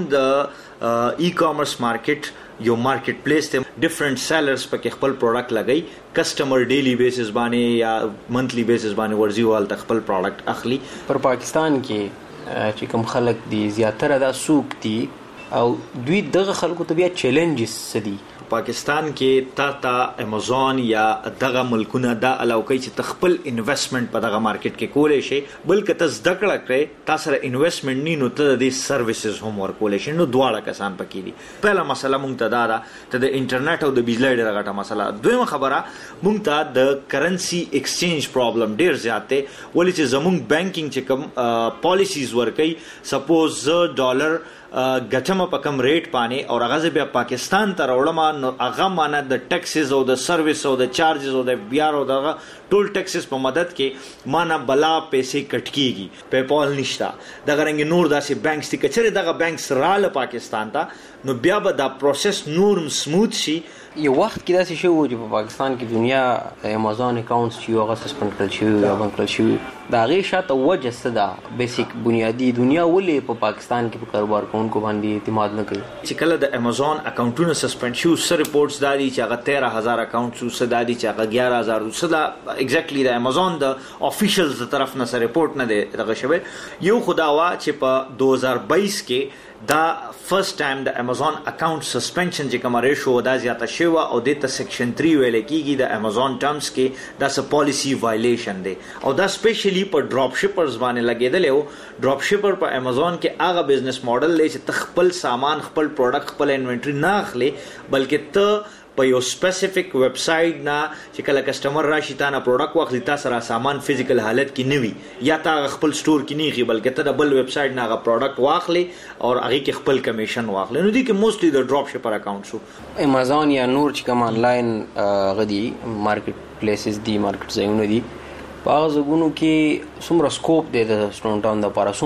T: د ای کامرس مارکیټ یو مارکیټ پلیس ته ډیفرنٹ سیلرز پکې خپل پروډکټ لګي، کسٹمر ډیلی بیسس باندې یا منتلی بیسس باندې ورځي وال خپل پروډکټ اخلي.
Q: پر پاکستان کې چې کوم خلک دي زیاتره دا سوق دي او دوی دغه خلکو ته بیا چیلنجز سدي.
T: پاکستان کې تا تا امازون یا دغه ملکونه دا الاوکي چې تخپل انویسټمنٹ په دغه مارکیټ کې کولې شي، بلکې تاسو د کړه کړې تاسو سره انویسټمنٹ نه نو ته د سرویسز هم ورکولې شي. نو دواړه کسان پکې دي. پهلا مسله مونږ ته دا ده ته د انټرنیټ او د بجلی ډېره غټه مسله. دویمه خبره مونږ ته د کرنسی ایکسچینج پرابلم ډېر زیات دی، ولې چې زمونږ بانکینګ چې کوم پالیسیز ورکي سپوز ډالر ګټم په کم ریټ باندې او هغه بیا پاکستان ته راوړم نو هغه معنی د ټیکسز او د سرویس او د چارجز او د بیار او دغه ټول ټیکسز په مدد کې معنی بلا پیسې کټ کیږي. پے پال نشتا دغه رنګ نور داسې بانکس دي کچره دغه بانکس رااله پاکستان ته نو بیا به دا پروسس نور سموث شي.
Q: یو وخت کې داسې شو چې په پاکستان کې دنیا امازون اکاونټس چې هغه سسپند کړل شوی یا بند کړل شوی دا غي شاته وجه څه ده بیسیک بنیادی دنیا ولې په پاکستان کې په کاروبار کوونکو باندې اعتماد نه کوي.
T: چې کله د امازون اکاونټونو سسپند شو سره ریپورتس دادي چې هغه تیرہ ہزار اکاونټس سره دادي چې هغه گیارہ ہزار سره ایگزیکټلی د امازون د افیشلز د طرف نه سره ریپورت نه دی دغه شوی. یو خداوا چې په دو ہزار بائیس کې دا فرست ټایم د امازون اکاونټ سسپنشن چې کوم ریشو دا زیاته شوی او د ته سیکشن تھری ویل کېږي د امازون ټرمز کې دا س پالیسی وایلیشن دی او دا سپیشلی په ډراپ شپرز باندې لګیدل او ډراپ شپر په امازون کې هغه بزنس ماډل دی چې تخپل سامان خپل پروډکټ خپل انوینټری نه اخلي بلکې ته په یو سپیسیفیک ویب سټ نه چې کله کسٹمر راشي تا نه پروډکټ واخلي تا سره سامان فزیکل حالت کې نه وي یا تا خپل سٹور کې نه غي بلکې ته د بل ویب سټ نه هغه پروډکټ واخلي او هغه کې خپل کمیشن واخلي. نو دي کې موستلی د ډراپ شپر اکاونټ شو
Q: امازون یا نور چې کوم انلاین غدي مارکیټ پلیسز دي مارکیټ ځایونه دي په هغه ځایونو کې څومره سکوپ دی د سټوډنټانو لپاره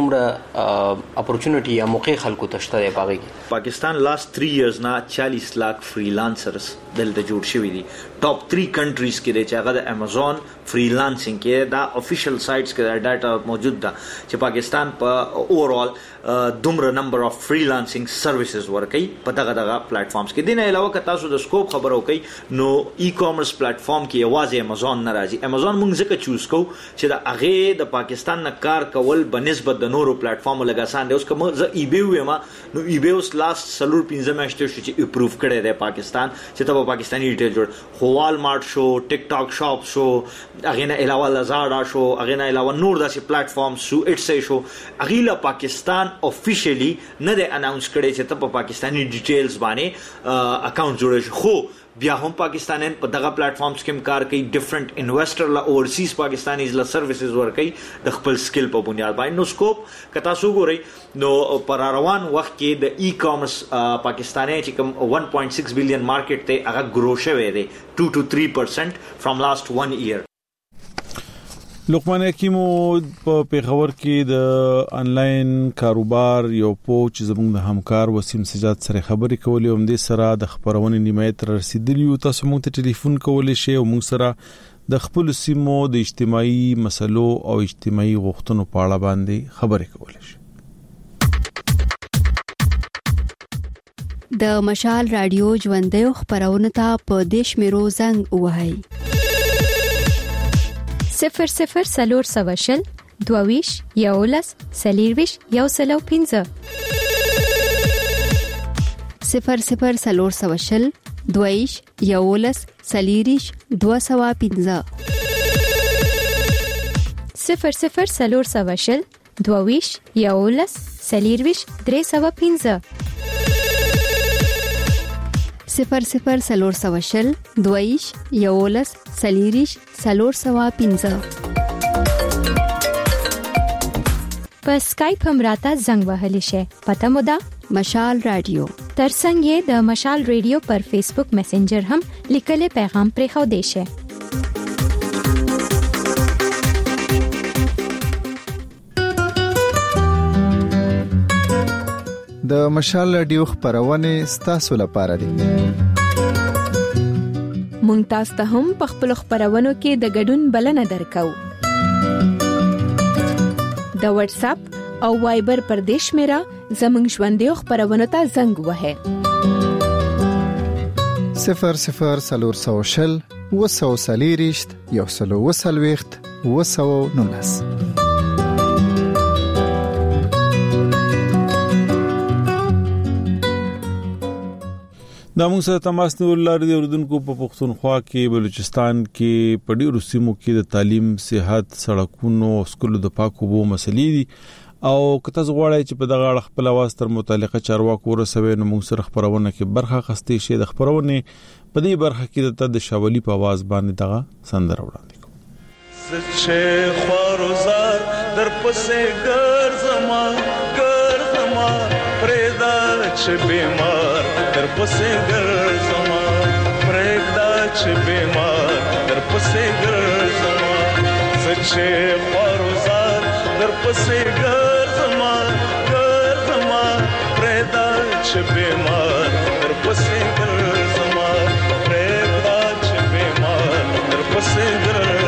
Q: څومره اپورچونټي یا موقع خلکو ته شته دی. پاکستان لاست تھری ایئرز نه چالیس لاکھ فریلانسرز
T: دلته جوړ شوی دي ټاپ تhree کنټریز کې چې هغه د امازون فریلانسینګ کې دا افیشل سایټس کې دا ډاټا موجود ده چې پاکستان په اوورال دومره نمبر اف فریلانسینګ سرویسز ورکړي په دغه دغه پلیټ فارمز کې. دینه علاوه که تاسو د سکوپ خبرو کوي نو ای کامرس پلیټ فارم کې یوازې امازون نه راځي. امازون موږ ځکه چوز کوو چې د هغه د پاکستان نه کار کول بنسبت د نورو پلیټ فارمو لږ آسان دی. اوس کوم ز ای بی ویم نو ای بی اوس لاست سلور پنځه میاشتې شو چې اپروف کړی دی پاکستان چې ته پاکستاني ریټیل جوړ خو والمارت شو ټیک ټاک شاپ شو هغه نه علاوه لزاډا شو هغه نه علاوه نور داسې پلیټ فارم شو اټس شو هغه له پاکستان افیشلی نه دی اناونس کړی چې ته په پاکستاني ډیټیلز باندې اکاونټ جوړ شي. خو بیا هم پاکستانیان په دغه پلیټ فارمز کې کار کوي ډیفرنٹ انویسټر لا اورسیز پاکستانیز لا سرویسز ورکړي د خپل سکل په بنیاد باندې. نو سکوپ که تاسو ګورئ نو پر روان وخت کې د ای کامرس پاکستاني چې کوم one point six بلین مارکیټ ته هغه ګرو شوی دی two to three percent فرام لاست one year.
A: لقمان حکیمو په پیښور کې د انلاین کاروبار یو پوج زموږ د همکار وسیم سجاد سره خبرې کولې او د سره د خبرونې نیمایت رسیدلی او تاسو موږ ته ټلیفون کولای شئ او موږ سره د خپل سیمو د اجتماعي مسلو او اجتماعي غوښتنو په اړه باندې خبرې کولای شئ.
U: د مشال رادیو ژوندۍ خبرونه ته په دیش میرو زنګ وهاي
G: صفر صفر سلور سواشل دوویش یولس سلیرویش یو سلو پینزه
U: صفر صفر سلور سواشل دوویش یولس سلیریش دو سوا پینزه
G: صفر صفر سلور سواشل دوویش یولس سلیرویش درې سوا پینزه
U: صفر صفر سلور سواشل دویش یولس سلیریش سلور سوا پینزه.
G: په اسکایپ هم راته زنګ وهلی شي. پته مو ده
U: مشال رادیو.
G: ترڅنګ یې د مشال رادیو پر فیسبوک میسنجر هم لیکلي پیغام پرې خو دی شي.
D: د مشال رادیو خبرونه ستاسو لپاره دي.
G: مونږ تاسو ته هم په خپل خبرونو کې د ګډون بلنه درکو. د واتس اپ او وایبر پر دیش میرا زمنګ ژوندۍ خبرونه ته زنګ وهه
D: صفر صفر سلور سوشل وسو سلیریشت یو سلو وسلويخت وسو نونس.
A: دا موږ سره تماس نیول لري د اردوونکو په پښتونخوا کې بلوچستان کې په ډیرو سیمو کې د تعلیم، صحت، سړکونو او سکولو د پاکو بو مسلې دي او کته زغواړی چې په دغه اړه خپل اواز تر متعلقه چارواکو ورسوي نو موږ سره خبرونه کې برخه خستې شي. د خبرونه په دې برخه کې د شاولي په اواز باندې دغه سندره وړاندې کوم.
V: زچه خواروزار در پسې ګرځما ګرځما پرېدا چې بیمار در پسې ګرځما پرېدا چې بیمار در پسې ګرځما زچه خواروزار در پسې ګرځما ګرځما پرېدا چې بیمار در پسې ګرځما پرېدا چې بیمار در پسې ګرځما.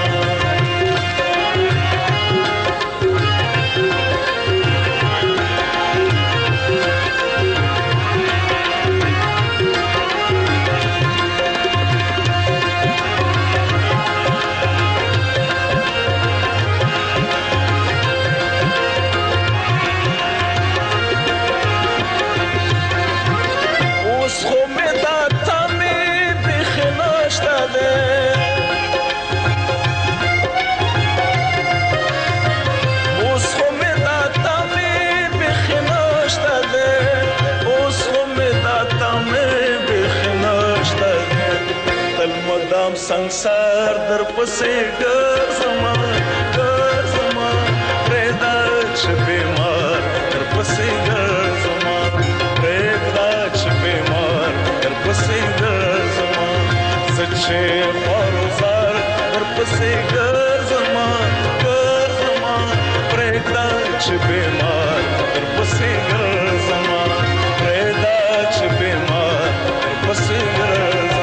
V: संसार दर पसे गरमा गरमा प्रेदा छ बीमार दर पसे गरमा प्रेदा छ बीमार दर पसे गरमा सच्चे फरोजार दर पसे गरमा गरमा प्रेदा छ बीमार दर पसे गरमा प्रेदा छ बीमार दर पसे गरमा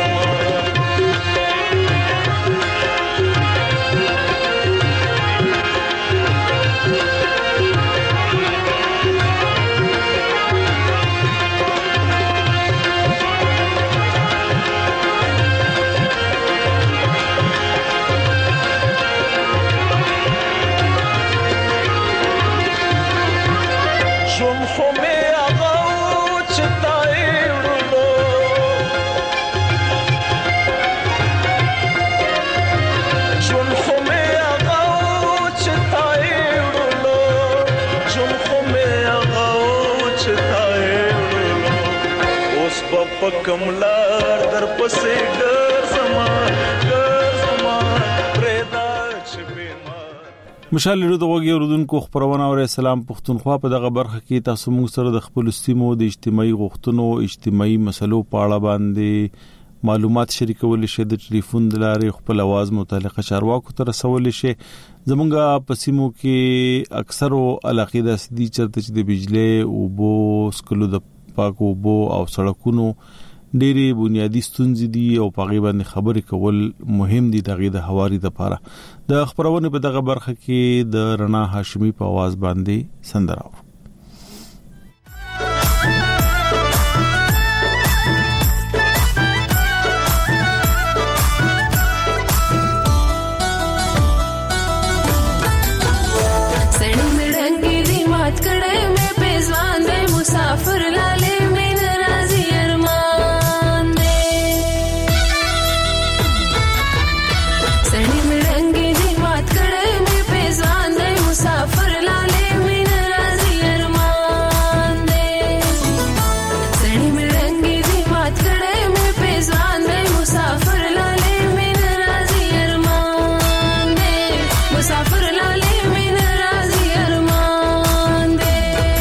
V: کملار در پسې ګرځما ګرځما پرېدا چې بیمار.
A: مشال لرو د وګي اوردونکو خبرونه او اسلام پښتونخوا په دغه برخه کې تاسو موږ سره د خپل سیمو د اجتماعي غوښتنو اجتماعي مسلو په اړه باندې معلومات شریکول شي د ټلیفون د لارې خپل आवाज متعلقه چارواکو ته رسول شي. زمونږه په سیمو کې اکثرو علاقې د سدي چرته چې د بجلی او بو سکلو د پاکو بو او سړکونو ډېری بنیادی ستونزې دي او په غیبه باندې خبرې کول مهم دي دغه د حواري لپاره. د خبرونه په دغه برخه کې د رڼا هاشمي په आवाज باندې سندراو.
B: मुसाफिर लाले में नाराजी अरमान दे सड़ी में रंगी दी बात करे में पेजवान दे मुसाफिर लाले में नाराजी अरमान दे सड़ी में रंगी दी बात करे में पेजवान दे मुसाफिर लाले में नाराजी अरमान दे मुसाफिर लाले में नाराजी अरमान दे.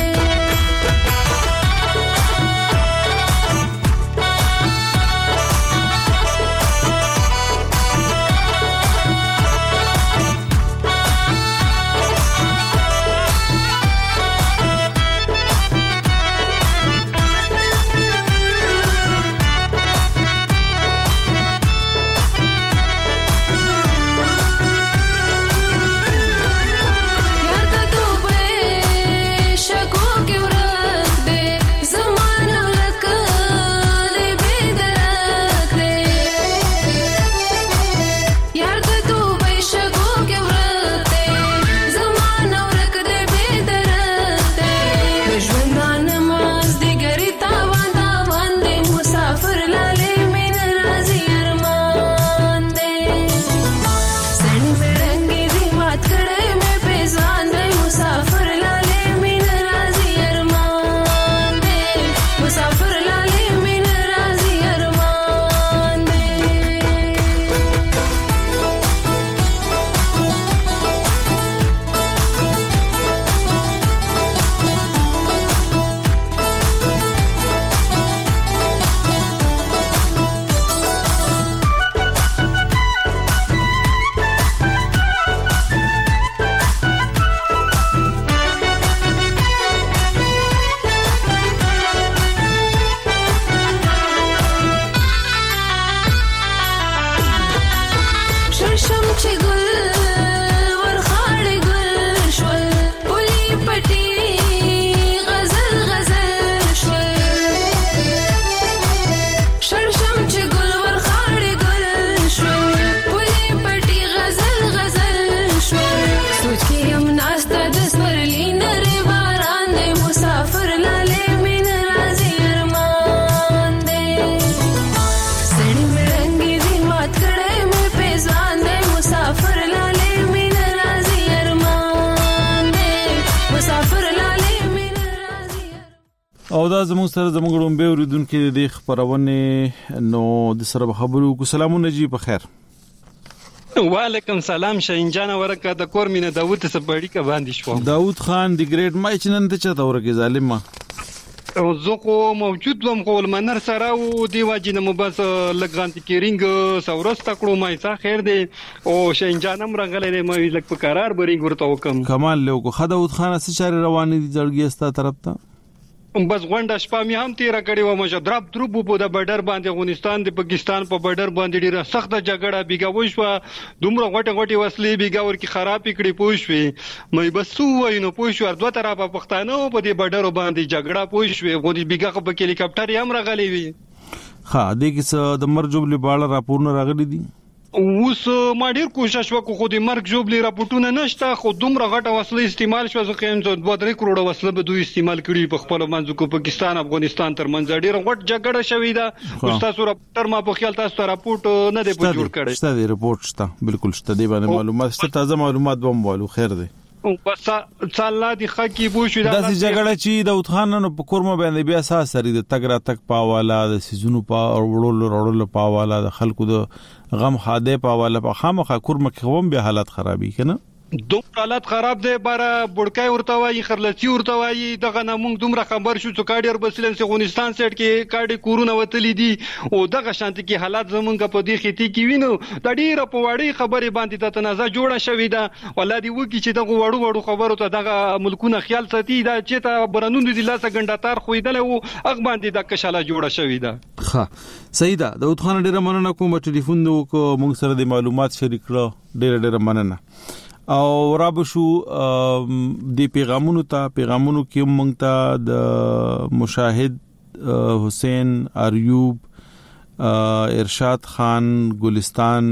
A: او دا زموږ سره زموږ رومبه اوریدونکو د خبرونه نو د سره خبرو کو سلامونه جی په خیر.
C: وعلیکم سلام شاهین جان ورکه د کور مینه داوود سپړی کا باندې شو.
A: داوود خان دی ګریډ مایچ نن ته چا ورکه ظالما
C: او زه موجود وم خو منر سره او دی واجینه مو بس لګانت کیرینګ سورست کړو مای څه خیر دی او شاهین جانم رغلې مې لګ په قرار برینګ ورته وکم.
A: کمال له کو خداوود خان سره چاري روان دي ځړګي استا طرف ته
C: بس غونډه شپه مې هم تیر کړې و مشه درب درب په د بارډر باندې افغانستان د پاکستان په بارډر باندې ډیره سخت جګړه بیګاوي شو دومره غټه غټه وسلې بیګاور کی خراب کړې پوښوي مې بس وای نو پوښو ارده طرفه پښتانه په دې بارډر باندې جګړه پوښوي غوډي بیګا په هلیکاپټر هم راغلي وي.
A: ها دغه څه د مرجوب لباله راپورونه راغلي دي.
C: اوس ما ډیر کوشش وکړ خو د مرګ جوبلی راپورټونه نشته خو دومره غټه وسله استعمال شو ځکه هم دوه درې کروڑه وسله به دوی استعمال کړي په خپل منځ کې پاکستان افغانستان ترمنځ ډیر غټ جګړه شوې ده. اوس تاسو راپورټر ما په خیال تاسو راپورټ نه دی په جوړ کړی.
A: شته دی راپورټ شته بالکل شته دی باندې معلومات شته تازه معلومات به مولو خیر دی.
C: بس څاله دي خکی بو شو
A: دا چې جګړه چې د اوتخانونو په کورمه باندې بیا اساس لري د تګ را تک پاواله د سيزونو په وړولو وړولو پاواله د خلکو د غم خاده پاواله په خامخه کورمه کې هم به حالت خرابي کنه
C: دومره حالت خراب دی بار بډکای ورته وایي خرلچی ورته وایي دغه نمونږ دومره خبر شو چې کاډیر بسلن افغانستان سټ کې کاډي کورونه وتلې دي او دغه شانت کې حالات زمونږ په دې خېتی کې وینو د ډیره په وړي خبرې باندې ته تنازع جوړه شوې ده ولادي وکی چې دغه وړو وړو خبرو ته دغه ملکونه خیال ساتي دا چې ته برنوند دي لاسه ګنداتار خویدل او اغ باندې د کشاله جوړه شوې ده
A: ښه صحیح ده د اوتخانه ډیره مننه کوم ټلیفون نو کو موږ سره د معلومات شریک کړو ډیره ډیره مننه او رابو شو د پیغامونو ته پیغامونو کې مونږ ته د مشاهد حسین ایوب ارشاد خان ګلستان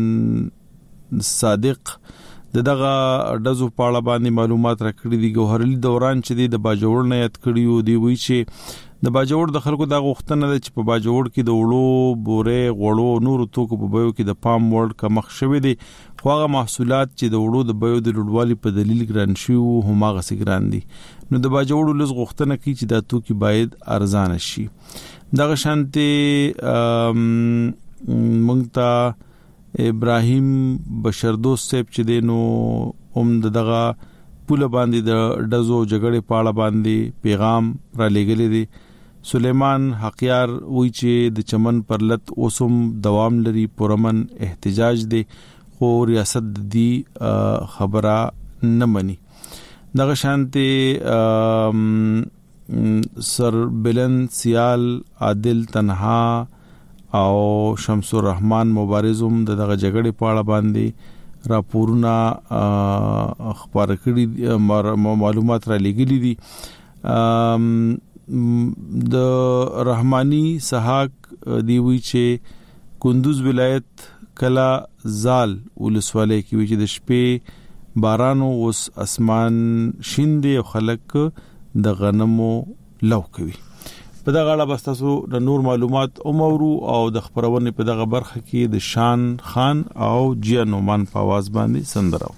A: صادق دغه دزو پاړه باندې معلومات راکړي دي ګوهرلی دوران چې د باجوړ نه یاد کړیو دی وی چې د باجوړ د خلکو د غوښتنه ده چې په باجوړ کې د وړو بوره غوړو نور توکو په بيو کې د پام ورډ کا مخ شوي دي خواغه محصولات چې د وړو د بيو د لوړوالي په دلیل ګران شي او هماغه سي ګران دي نو د باجوړ لږ غوښتنه کوي چې د توکي باید ارزان شي دغه شانته مونږ ته ابراهيم بشردوست صاحب چې دینو هم دغه پوله باندې د دزو جګړې پاړه باندې پیغام را لګلې دي سليمان حقیار وی چې د چمن پرلت اوسم دوام لري پرمن احتجاج دي خو ریاست دی خبره نه مني دغه شانته سر بلند سیال عادل تنها او شمس الرحمن مبارزم دغه جګړې پاړه باندې راپورونه خبر کړي معلومات را لګلې دي د رحماني سحاق دی وی چې کندوز ولایت کلا زال ولسواله کې وی چې د شپې بارانو اوس اسمان شیندې او خلک د غنمو لو کوي په دغه اړه بس تاسو د نور معلومات او مورو او د خبرونه په دغه برخه کې د شان خان او جیا نومان په आवाज باندې سندراو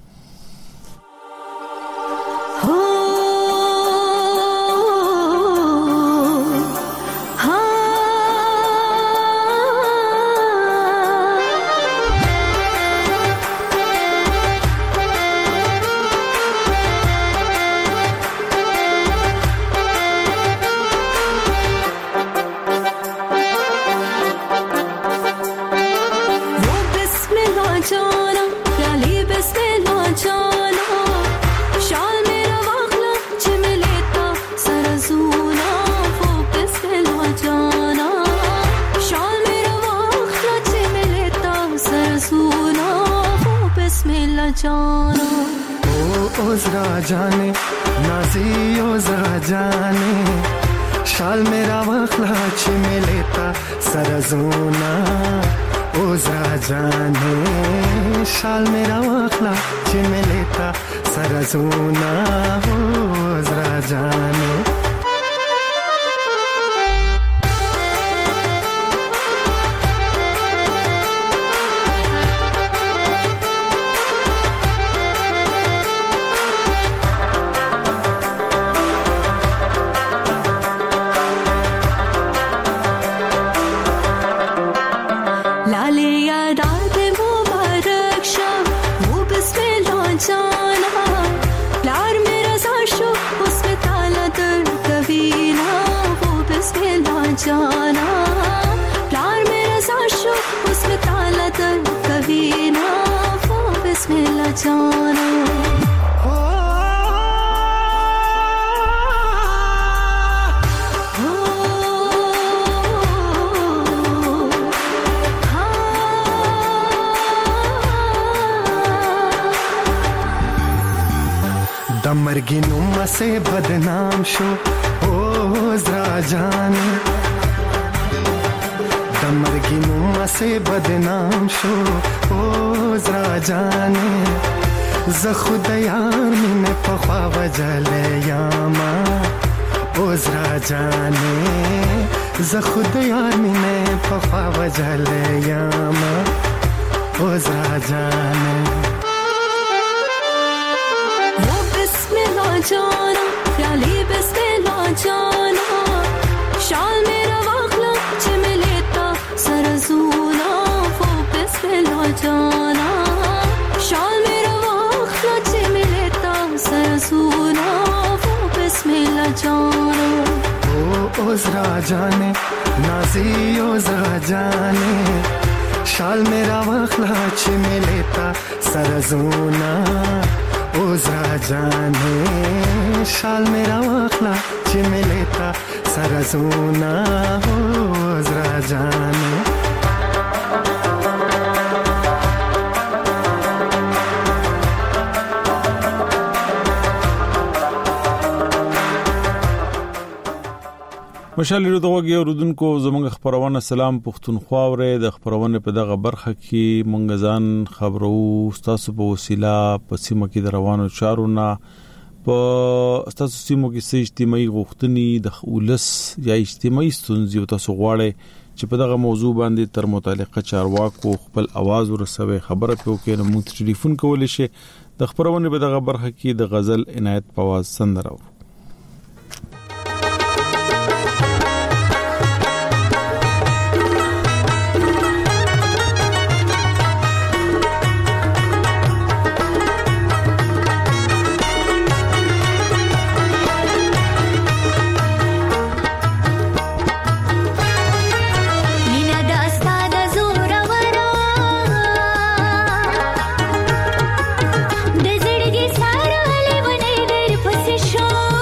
E: जाने नाजियो जरा जाने शाल मेरा वखला छिमे लेता सरजूना ओ जरा जाने शाल मेरा वखला छिमे लेता सरजूना ओ जरा जाने जाना प्यार मेरा साशो उसमें ताला तर कभी ना वो बिस्मिल्लाह जाना दमरगी नुमा से बदनाम शो ओ जरा जाने दमरगी नुमा से बदनाम शो ओ जरा जाने ज खुद यार में पखवा वजले यामा ओ जरा जाने ज खुद यार में पखवा वजले यामा ओ जरा जाने
B: جانا خیالی بسم الله جانا شال میرا واخلا چه ملیتا سرزونا فو بسم الله جانا شال میرا واخلا چه ملیتا سرزونا فو بسم الله جانا
E: او عذرا جانے نازی عذرا جانے شال میرا واخلا چه ملیتا سرزونا عذرا جانے شال میرا واخلا چه ملیتا سرزونا عذرا جانے
A: مشال له دغه اوردونکو زموږ خبرونه سلام پښتونخوا اوره د خبرونه په دغه برخه کې مونږ ځان خبرو تاسو په وسیله په سیمه کې د روانو چارونه په تاسو سیمه کې سې اجتماعي غوښتنې د ولس یا اجتماعي ستونزې تاسو غواړئ چې په دغه موضوع باندې تر متعلقه چارواکو خپل आवाज ورسوي خبره په کې موږ ټلیفون کولای شي د خبرونه په دغه برخه کې د غزل عنایت په आवाज سندره
B: show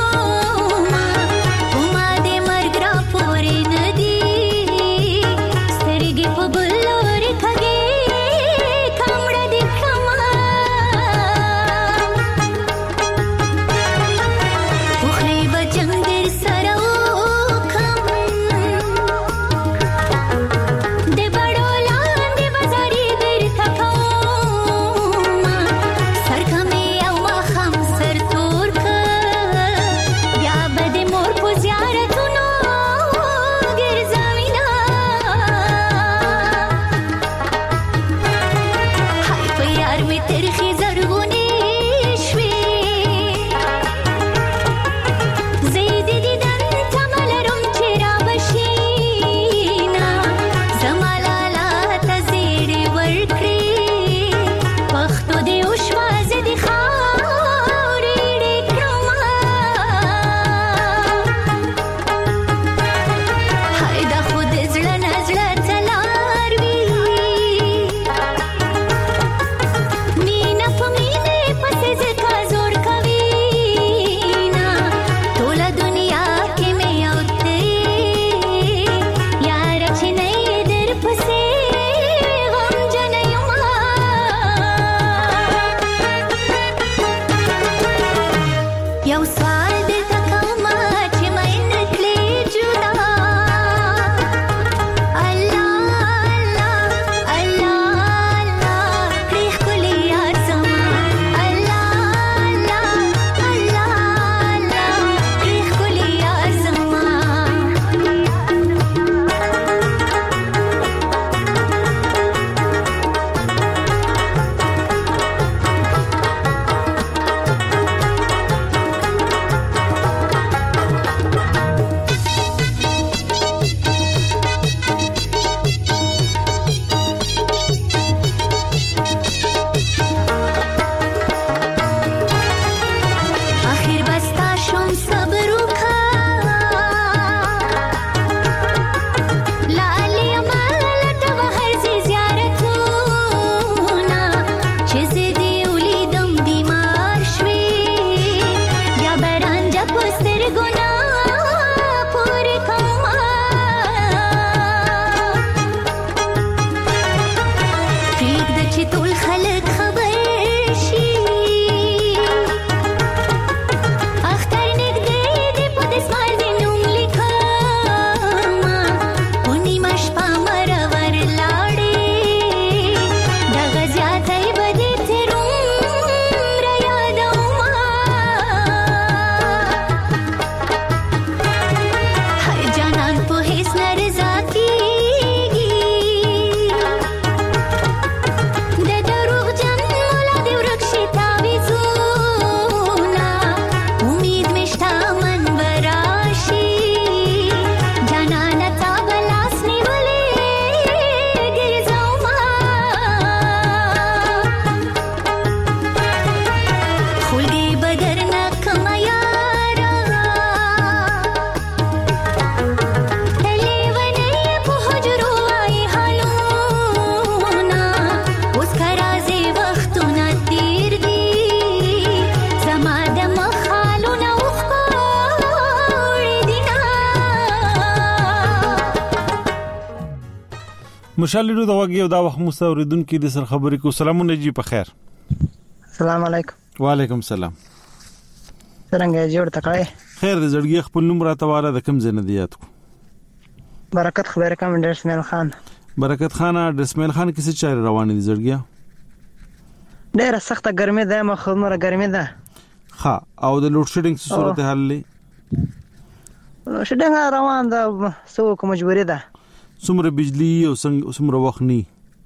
A: مشالې د وګي او دا وخت مستوریدونکو د سر خبرې کو سلامونه جی په خیر.
F: السلام علیکم.
A: وعلیکم السلام.
F: څنګه جوړ تکړه؟
A: خیر دې زړګي خپل نوم راته واره د کوم ځای نه دی یاد کو؟
F: برکت خبره کوم د اسماعیل خان.
A: برکت خان د اسماعیل خان کیسه چاره روانه دي زړګیا؟
F: ډیره سخته ګرمي ده، مخمره ګرمي ده.
A: ها او د لوډ شیډینګ صورت حل لې
F: شیډینګ روان ده، سو کوم مجبوری ده.
A: څومره بجلی او څومره وخت ني؟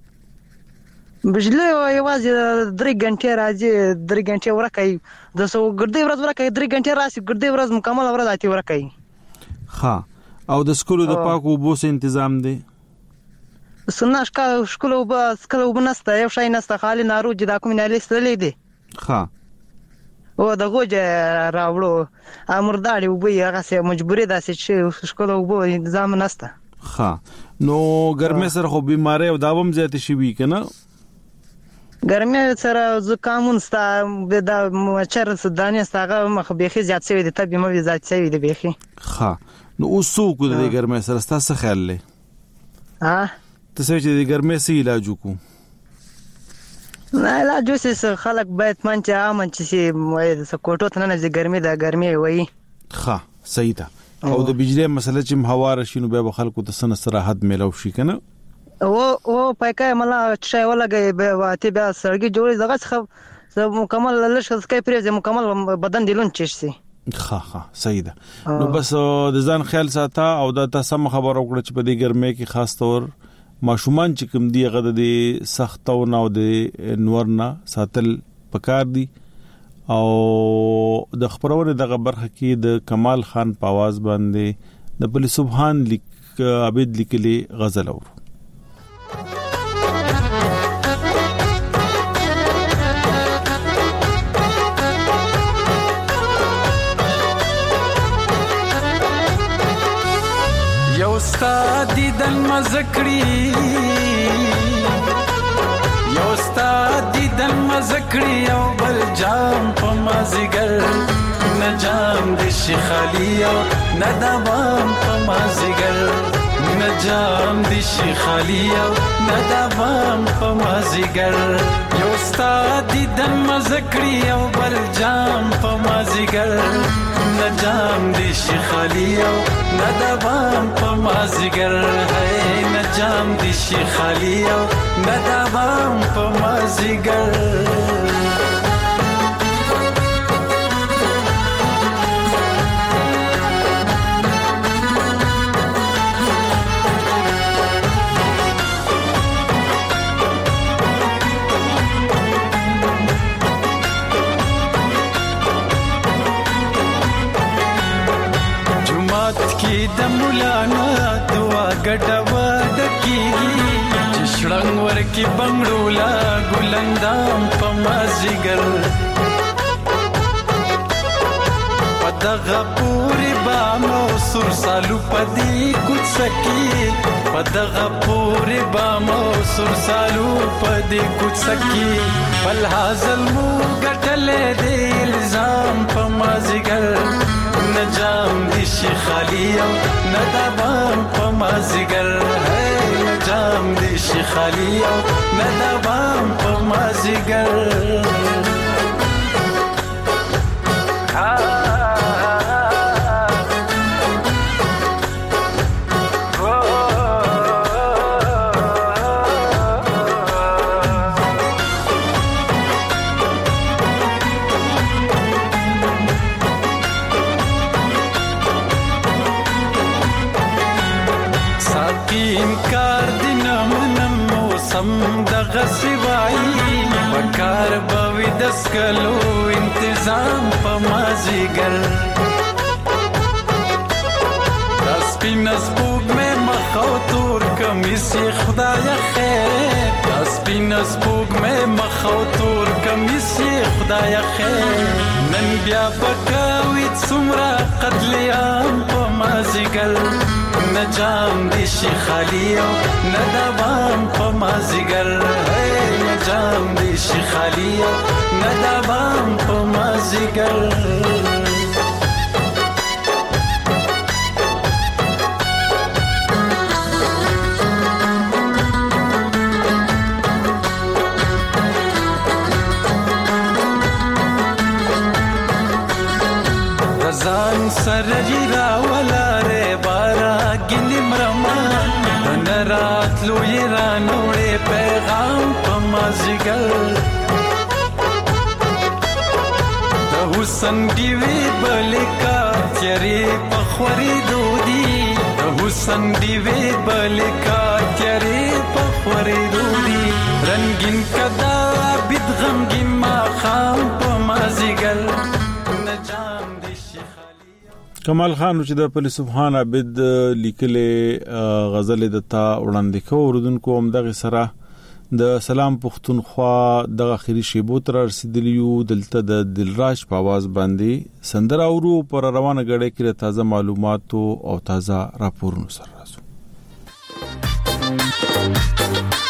F: بجلی یوازې درې غنټې راځي، درې غنټې ورکوي. د سو ګردې ورځ ورکوي، درې غنټې راشي، ګردې ورځ مکمل ورځ آتی ورکوي.
A: ها او د سکولو د پاکو اوبو سه تنظیم دی؟
F: سناش کا سکولو وب سکولو وب نسته، یو شای نسته، خالي نارو جدا کوم نه لیستلې دي.
A: ها
F: او د غوجه راوړو امرداري وب هغه سه مجبوری ده چې سکولو وب نظام نسته.
A: ها نو ګرمه سره خو بیماری او داوم زیات شي وی کنه؟
F: ګرمه سره زکامون ستا د مچر سوداني ستاغه مخ بيخي زیات شوی دي، ته بیمه زیات شوی دي بيخي.
A: ها نو اوسو کو د ګرمه سره ستاسو خیال لې؟
F: ها
A: ته څه چې د ګرمه سي علاج وکړو؟
F: نه علاج وسه خلک باید منځه امن چې سي کوټو ته نه ګرمي ده، ګرمي وای.
A: ها صحیح ده. او د بجلی مسله چې هوا راشي نو به خلکو ته سن استراحت ملو شي کنه؟
F: او او پایکای ملا چای ولګي به واته به سرګي جوړي دغه څه مکمل لږ سکای پرې مکمل بدن دیلون چشي.
A: ها ها صحیح ده. نو بس د ځان خیال ساته او د تاسو خبر وکړه چې په دې ګرمۍ کې خاص طور ماشومان چې کوم دی غد د سخت او نو د نور نه ساتل پکار دي. او د خبرونه دغه برخه کې د کمال خان په आवाज باندې د بل سبحان لیک عبد لیکلي غزل اور
V: یو استاد دن مزکړي یو استاد دن مزکړي او بل جام په مازیګر نه جام د شیخالی او نه دوام په مازیګر نه جام د شیخالی او نه دوام په مازیګر یو استاد دن مزکړي او بل جام په مازیګر نه جام د شیخالی او نه دوام په مازیګر هي نه جام د شیخالی او نه دوام په مازیګر د مولانا دعا ګټوا ډکیږي چې شړنګ ورکی بنگړولا ګلندام په مازیګر پدغه پوری بامو سر سالو پدی کوڅکی پدغه پوری بامو سر سالو پدی کوڅکی بل حاصل مو ګټلې دی الزام په مازیګر نجام دی شیخالی او ندبام په مازیګر ہے نجام دی شیخالی او ندبام په مازیګر انکار دینه منم موسم دغه سوای وکار بوي دسکلو انتظام په مازیګر داس پینس بوګ مې مخاو تور کمیس خدای خیر داس پینس بوګ مې مخاو تور کمیس خدای خیر نن بیا بکاوي څومره قتل عام په مازیګر نجام دی شیخالی او ندوام په مازیګر ہے نجام دی شیخالی او ندوام په مازیګر سره را ولاره بارا ګلی مرما نرات لوی را نوړې پیغام په مازیګر د حسن دیوی بلکا تیرې په خوري دودي د حسن دیوی بلکا تیرې په خوري دودي رنگین کدا بيد غمګین ما خام په مازیګر
A: کمال خان چې د پولیس سبحان عبد لیکلې غزل د تا وړاندې کو اوردونکو هم دغه سره د سلام پښتونخوا د اخیری شیبو تر رسیدلیو دلته د دلراج په आवाज باندې سندره اورو پر روانه غړې کې تازه معلومات او تازه راپورونه سره راځو.